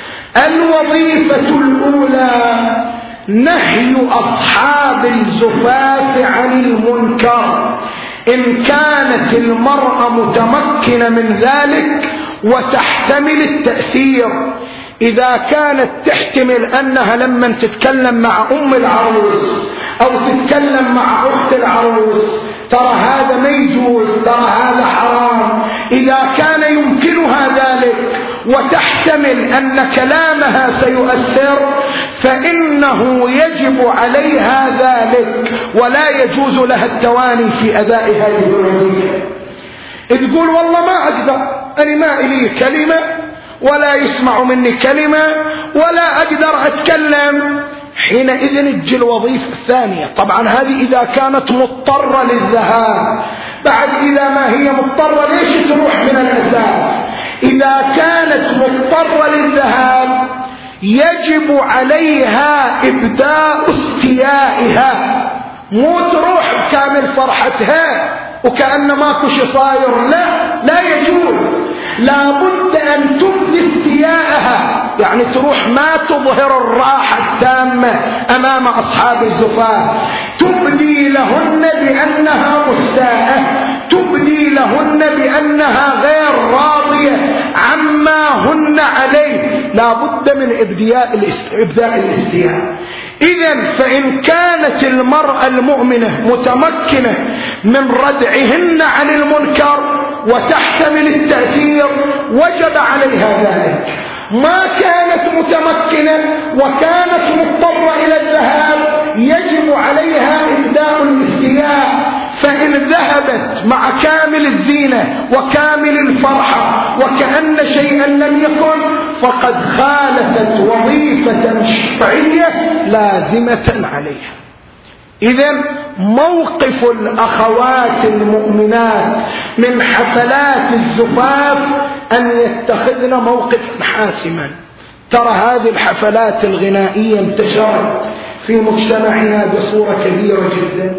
الوظيفة الأولى نهي أصحاب الزفاف عن المنكر إن كانت المرأة متمكنة من ذلك وتحتمل التأثير. إذا كانت تحتمل أنها لما تتكلم مع أم العروس أو تتكلم مع أخت العروس ترى هذا ما يجوز، ترى هذا حرام، إذا كان يمكنها ذلك وتحتمل أن كلامها سيؤثر فإنه يجب عليها ذلك، ولا يجوز لها التواني في أداء هذه الوظيفة. تقول والله ما أقدر، أنا ما إلي كلمة ولا يسمع مني كلمة ولا أقدر أتكلم، حينئذ تجي الوظيفة الثانية. طبعا هذه إذا كانت مضطرة للذهاب، بعد إذا ما هي مضطرة ليش تروح من الأساس؟ إذا كانت مضطرة للذهاب يجب عليها إبداء استيائها، مو تروح بكامل فرحتها وكأن ماكو شي صاير، لا يجوز، لابد أن تبدي استياءها، يعني تروح ما تظهر الراحة التامة أمام أصحاب الزفاف، تبدي لهن بأنها مستاءة، تبدي لهن بأنها غير راضية عما هن عليه، لابد من إبداء الاستياء. إذن فإن كانت المرأة المؤمنة متمكنة من ردعهن عن المنكر وتحتمل التأثير وجب عليها ذلك. ما كانت متمكنة وكانت مضطرة إلى الذهاب يجب عليها إبداء الاستياء، فإن ذهبت مع كامل الزينة وكامل الفرحة وكأن شيئا لم يكن فقد خالفت وظيفة شرعية لازمة عليها. إذن موقف الأخوات المؤمنات من حفلات الزفاف أن يتخذن موقفا حاسما. ترى هذه الحفلات الغنائية انتشرت في مجتمعنا بصورة كبيرة جدا،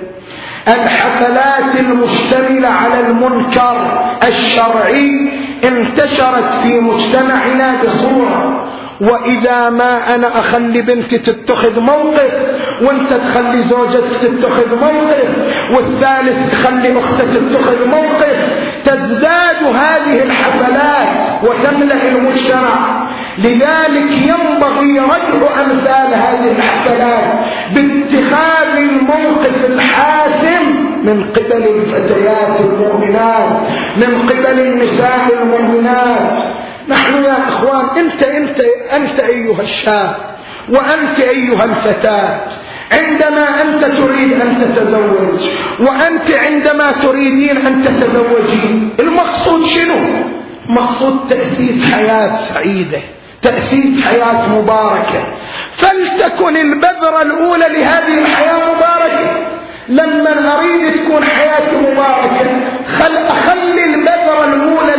الحفلات المشتملة على المنكر الشرعي انتشرت في مجتمعنا بصورة، وإذا ما أنا أخلي بنتي تتخذ موقف وانت تخلي زوجتك تتخذ موقف والثالث تخلي أختك تتخذ موقف، تزداد هذه الحفلات وتملأ المجتمع. لذلك ينبغي ردع أمثال هذه الحفلات باتخاذ الموقف الحاسم من قبل الفتيات المؤمنات، من قبل النساء المؤمنات. نحن يا إخوان أنت أيها الشاب وأنت أيها الفتاة، عندما أنت تريد أن تتزوج وأنت عندما تريدين أن تتزوجين، المقصود شنو؟ مقصود تأسيس حياة سعيدة، تأسيس حياة مباركة. فلتكن البذرة الأولى لهذه الحياة مباركة. لما أريد تكون حياتي مباركة أخلي البذرة الأولى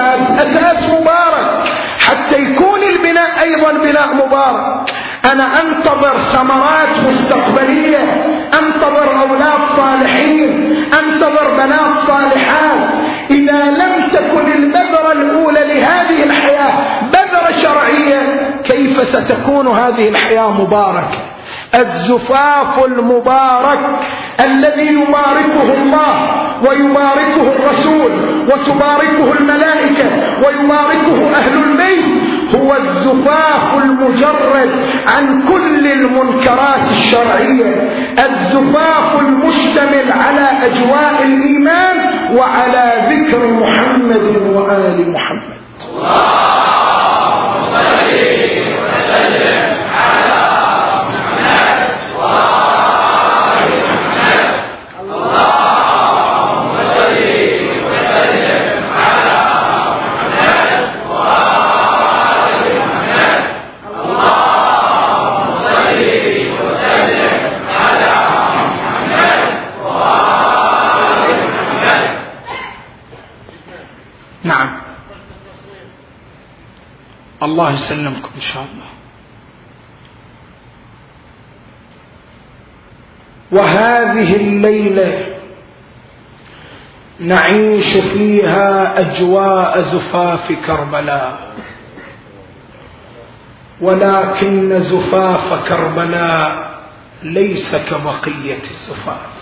أساس مبارك حتى يكون البناء أيضا بناء مبارك. أنا أنتظر ثمرات مستقبلية، أنتظر أولاد صالحين، أنتظر بنات صالحات. إذا لم تكن البذرة الأولى لهذه الحياة بذرة شرعية كيف ستكون هذه الحياة مباركة؟ الزفاف المبارك الذي يباركه الله ويباركه الرسول وتباركه الملائكة ويباركه أهل البيت هو الزفاف المجرد عن كل المنكرات الشرعية، الزفاف المشتمل على أجواء الإيمان وعلى ذكر محمد وآل محمد. اللهم صل وسلم على الله يسلمكم إن شاء الله. وهذه الليلة نعيش فيها أجواء زفاف كربلاء، ولكن زفاف كربلاء ليس كبقية الزفاف.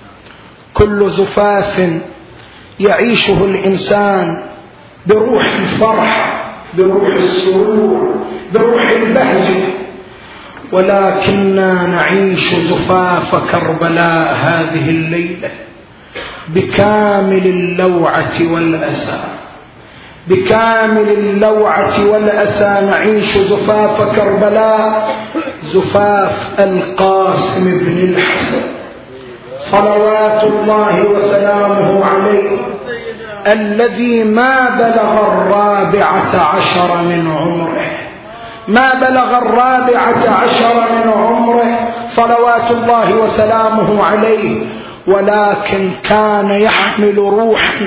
كل زفاف يعيشه الإنسان بروح الفرح، بروح السرور، بروح البهجة، ولكننا نعيش زفاف كربلاء هذه الليلة بكامل اللوعة والأسى، بكامل اللوعة والأسى نعيش زفاف كربلاء، زفاف القاسم بن الحسن صلوات الله وسلامه عليه، الذي ما بلغ 14 من عمره، ما بلغ 14 من عمره صلوات الله وسلامه عليه، ولكن كان يحمل روحا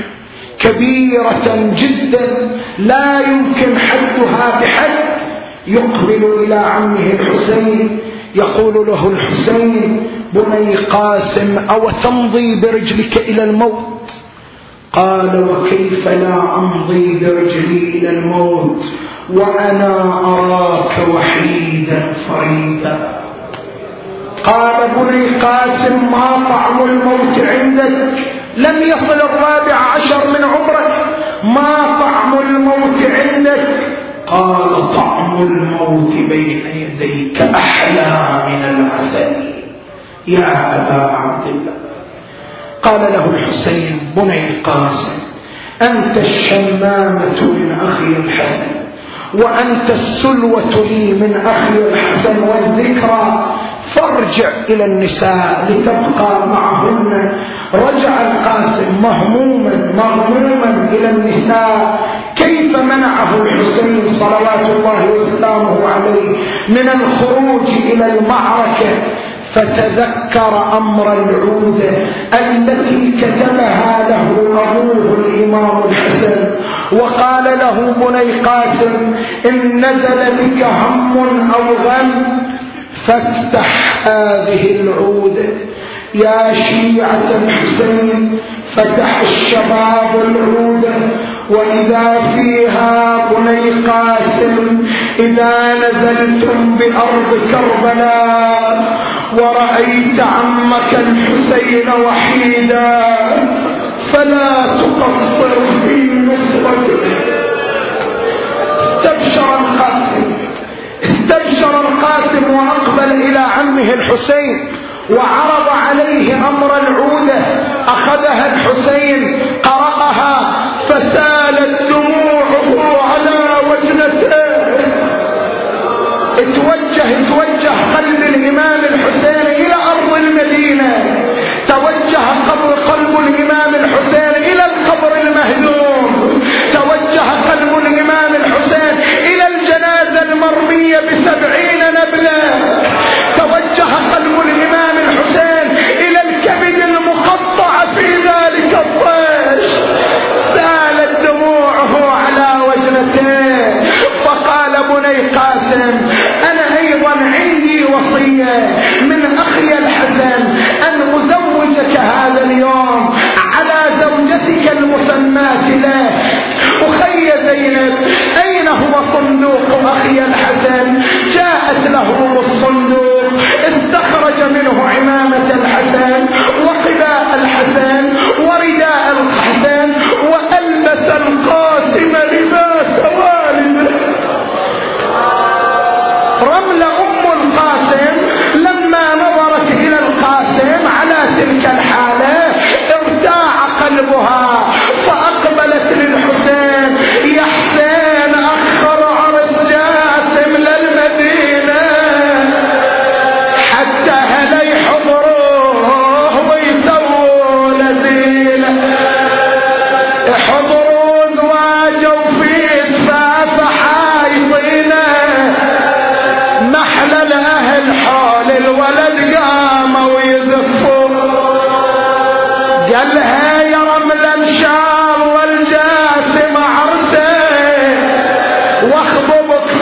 كبيرة جدا لا يمكن حدها بحد. يقبل إلى عمه الحسين يقول له الحسين: بني قاسم، أو تمضي برجلك إلى الموت؟ قال: وكيف لا أمضي برجلي إلى الموت وأنا أراك وحيدا فريدا؟ قال: بني قاسم، ما طعم الموت عندك؟ لم يصل 14 من عمرك، ما طعم الموت عندك؟ قال: طعم الموت بين يديك أحلى من العسل يا أبا عبد الله. قال له الحسين: بني قاسم، أنت الشمامة من أخي الحسن، وأنت السلوة لي من أخي الحسن والذكرى، فارجع إلى النساء لتبقى معهن. رجع القاسم مغموما إلى النساء. كيف منعه الحسين صلوات الله وسلامه عليه من الخروج إلى المعركة؟ فتذكر أمر العودة التي كتبها له أبوه الإمام الحسن، وقال له: بني قاسم، إن نزل بك هم أو غم فافتح هذه العودة. يا شيعة الحسين، فتح الشباب العودة، وإذا فيها: بني قاسم، إذا نزلتم بأرض كربلاء ورأيت عمك الحسين وحيدا فلا تقصر في نصرته. استبشر القاسم وأقبل إلى عمه الحسين وعرض عليه أمر العودة. أخذها الحسين قرأها فسالت دموعه على وجنته. توجه قلب الإمام الحسين إلى أرض المدينة، توجه قلب الإمام الحسين إلى القبر المهدوم، توجه قلب الإمام الحسين إلى الجنازة المرمية ب70 نبلة، توجه قلب الإمام الحسين إلى الكبد المقطع في ذلك الطيش. سالت دموعه على وجنته، فقال: بني قاسم، أنا أيضا عندي وصية من أخي الحسن أن أزوجك هذا اليوم على زوجتك المسماة له. أخي زينب، أين هو صندوق أخي الحسن؟ جاءت له بالصندوق، استخرج منه عمامة الحسن وقباء الحسن ورداء الحسن، وألبس القاسم لباس والده. رملة أم القاسم لما نظرت إلى القاسم على تلك الحالة ارتاع قلبها، فأقبلت للحسين: يا حسين، أخر عرس جاسم للمدينة حتى هلي يحضروه ويسووا نزيله، يحضروا زواجه في دفافة حايطينه، محلى الأهل حول الولد قاموا ويزفوا. قالها: يا رملة إن شاء الله الجاسم عرسه واخطبك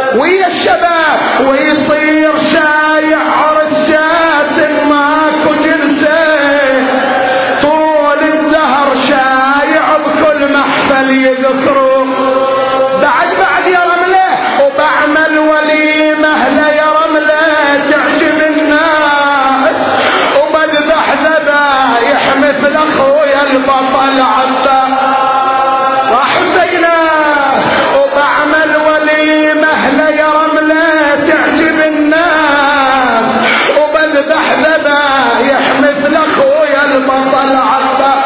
ويا الشباب ويصير شايع عرسات ماكو جلسة طول الدهر شايع بكل محفل يذكروا بعد يا رملة وبعمل وليمة يا رملة تعجب الناس وبذبح ذبايح مثل اخويا البطل عباس وحسينا وبعمل وليمة يا رملة تعجب الناس وبذبح ذبايح مثل اخويا البطل عباس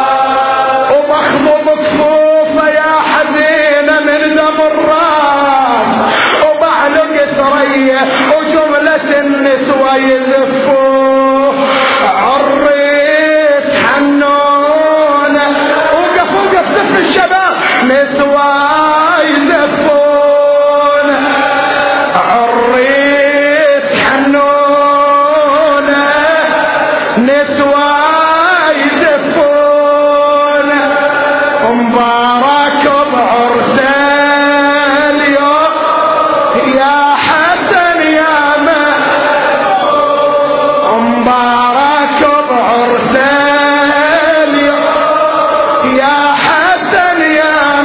وبخضب كفوفه يا حزينه من دم الراس وبعلق ثريا وجمله النسوه يزفوه عريس حنونه وقف دف الشباب نسوه يزفون عريس حنونه نسوه يزفون مبارك بعرسه اليوم يا حسن يا مبارك بعرسه اليوم يا حسن يا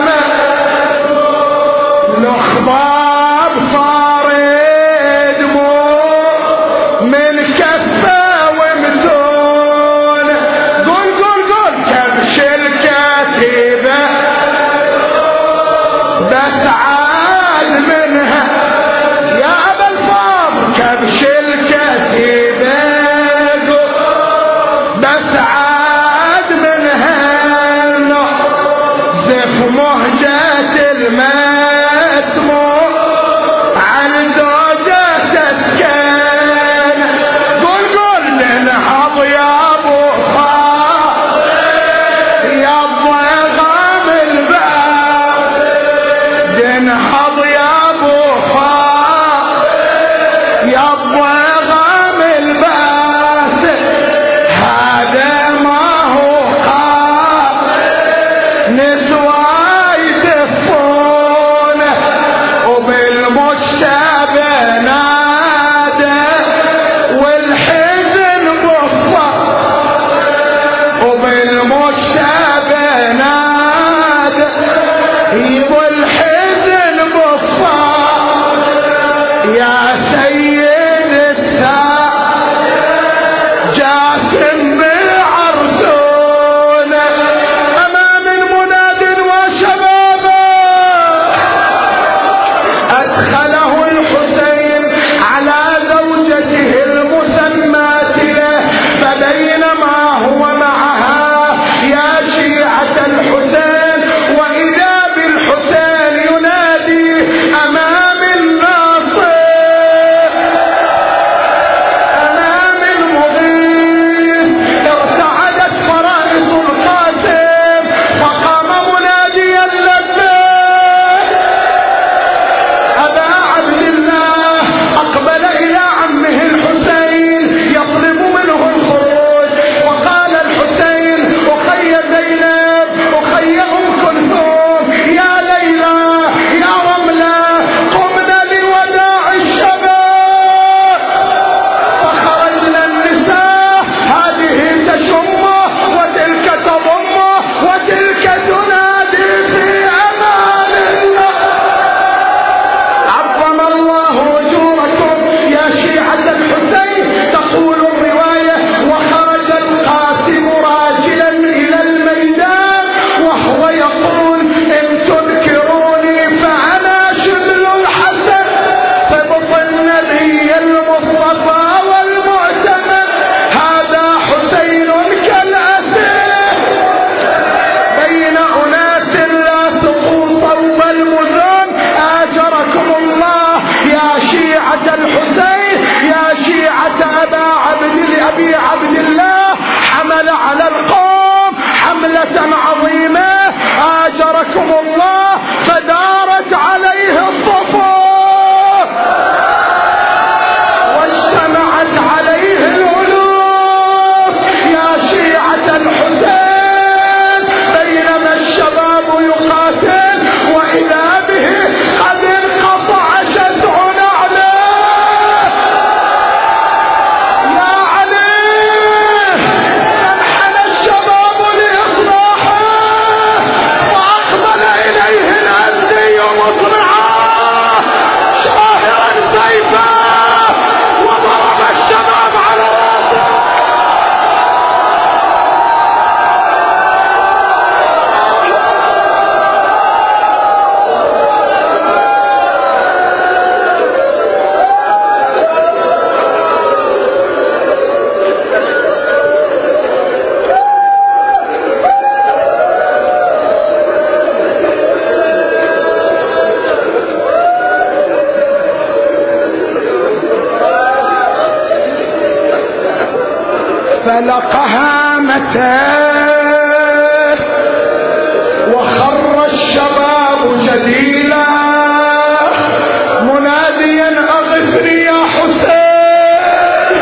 الخضاب صار دموع من كفه ومتون قول كبش الكتيبه بس عاد منها يا ابا الفاضل كبش الكتيبه بس عاد منها زف مهجه المسموع عن زوجه تسكن قول ننهض يا ابو خالد يا ضيغام الباب ننهض يا ابو خالد يا ضيغام الباس هذا ما هو خالد نسوى يدفون وبالمشتبه نادى والحزن بصر وبالمشتبه نادى والحزن بصر يا سيد الساعة جاسم بالعرسون امام المناد وشبابه ادخله الحسين على زوجته المسماة له فبينما هو معها يا شيعة الحسين واذا بالحسين فلقها متاه وخر الشباب جديلا مناديا أغثني يا حسين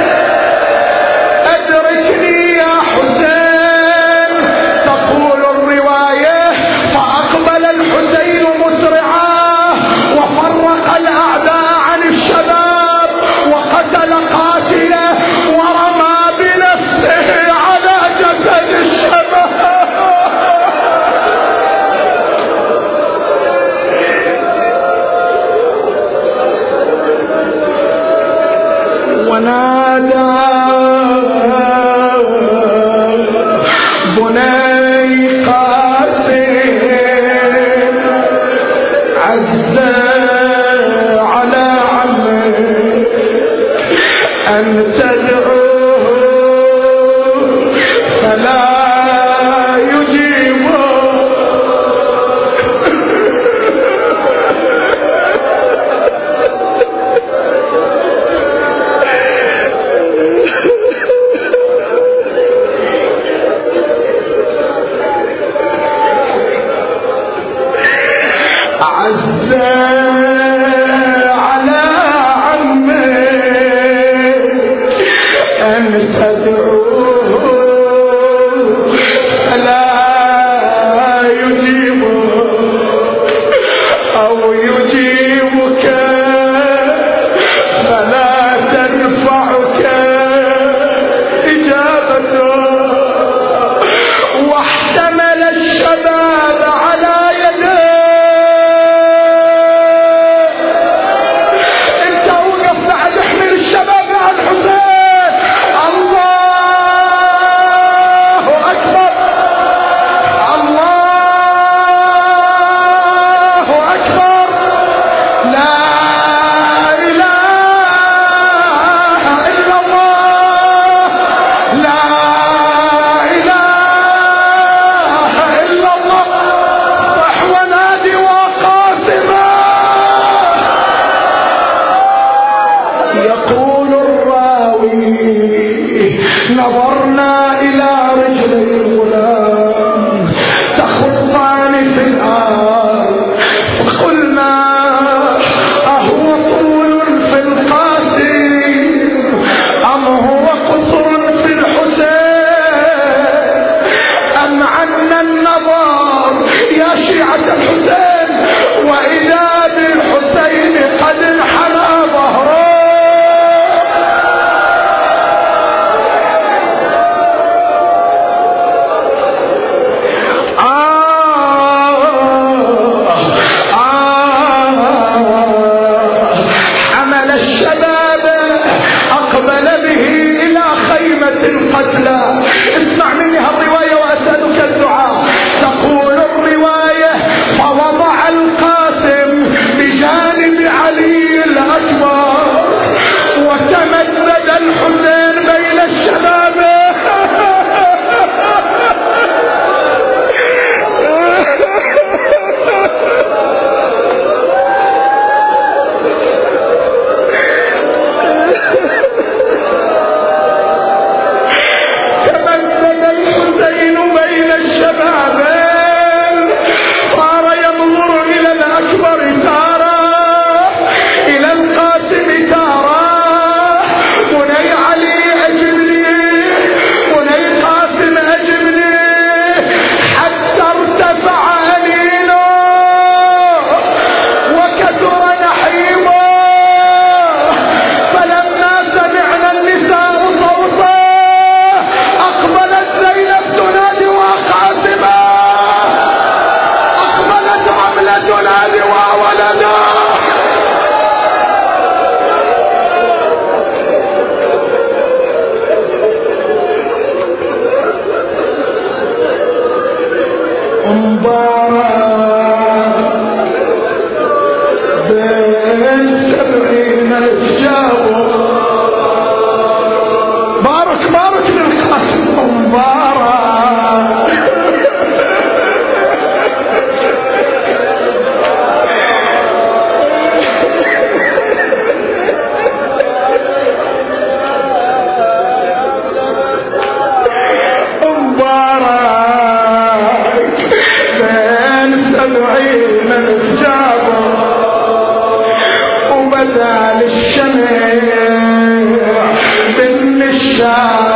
أدركني يا حسين. تقول الرواية فأقبل الحسين مسرعا وفرق الأعداء عن الشباب وقتل قاتله ورمى بنفسه على جسد الشباب. ونادى بني قاسم عز على عمه أن تدعوه فلا يجيبه. عز على عمه أن تدعوه فلا يجيبه أو يجيبك فلا تنفعك إجابته. واحتمل الشباب على يديه. انت وقف بعد احمل الشباب يا الحسين. الله اكبر الله اكبر لا اله الا الله لا اله الا الله. صح ونادي وقاسما. يقول الراوي نظرنا إلى رجلي الغلام تخطان في الأرض فقلنا أهو طول في القاسم أم هو قصر في الحسين أم عنا النظر يا شيعة الحسين وإذا بالحسين قد انحنى ظهره. حمل الشباب أقبل به إلى خيمة القتلى. اسمع مني هالرواية وأسألك الدعاء. تقول الرواية فوضع القاسم بجانب علي الأكبر وتمدد الحسين بين الشباب. تمدد الحسين بين الشباب صار ينظر إلى الأكبر تارة إلى القاسم تارة. بني علي أجبني بني قاسم أجبني حتى ارتفع أنينه وكثر نحيبه. فلما سمعنا النساء صوته أقبلت زينب تنادي وقاسما. أقبلت عملة تنادي وولدا. بين 70 رجال. بارك بارك للقاسم مبارك. غزال الشمع بن الشام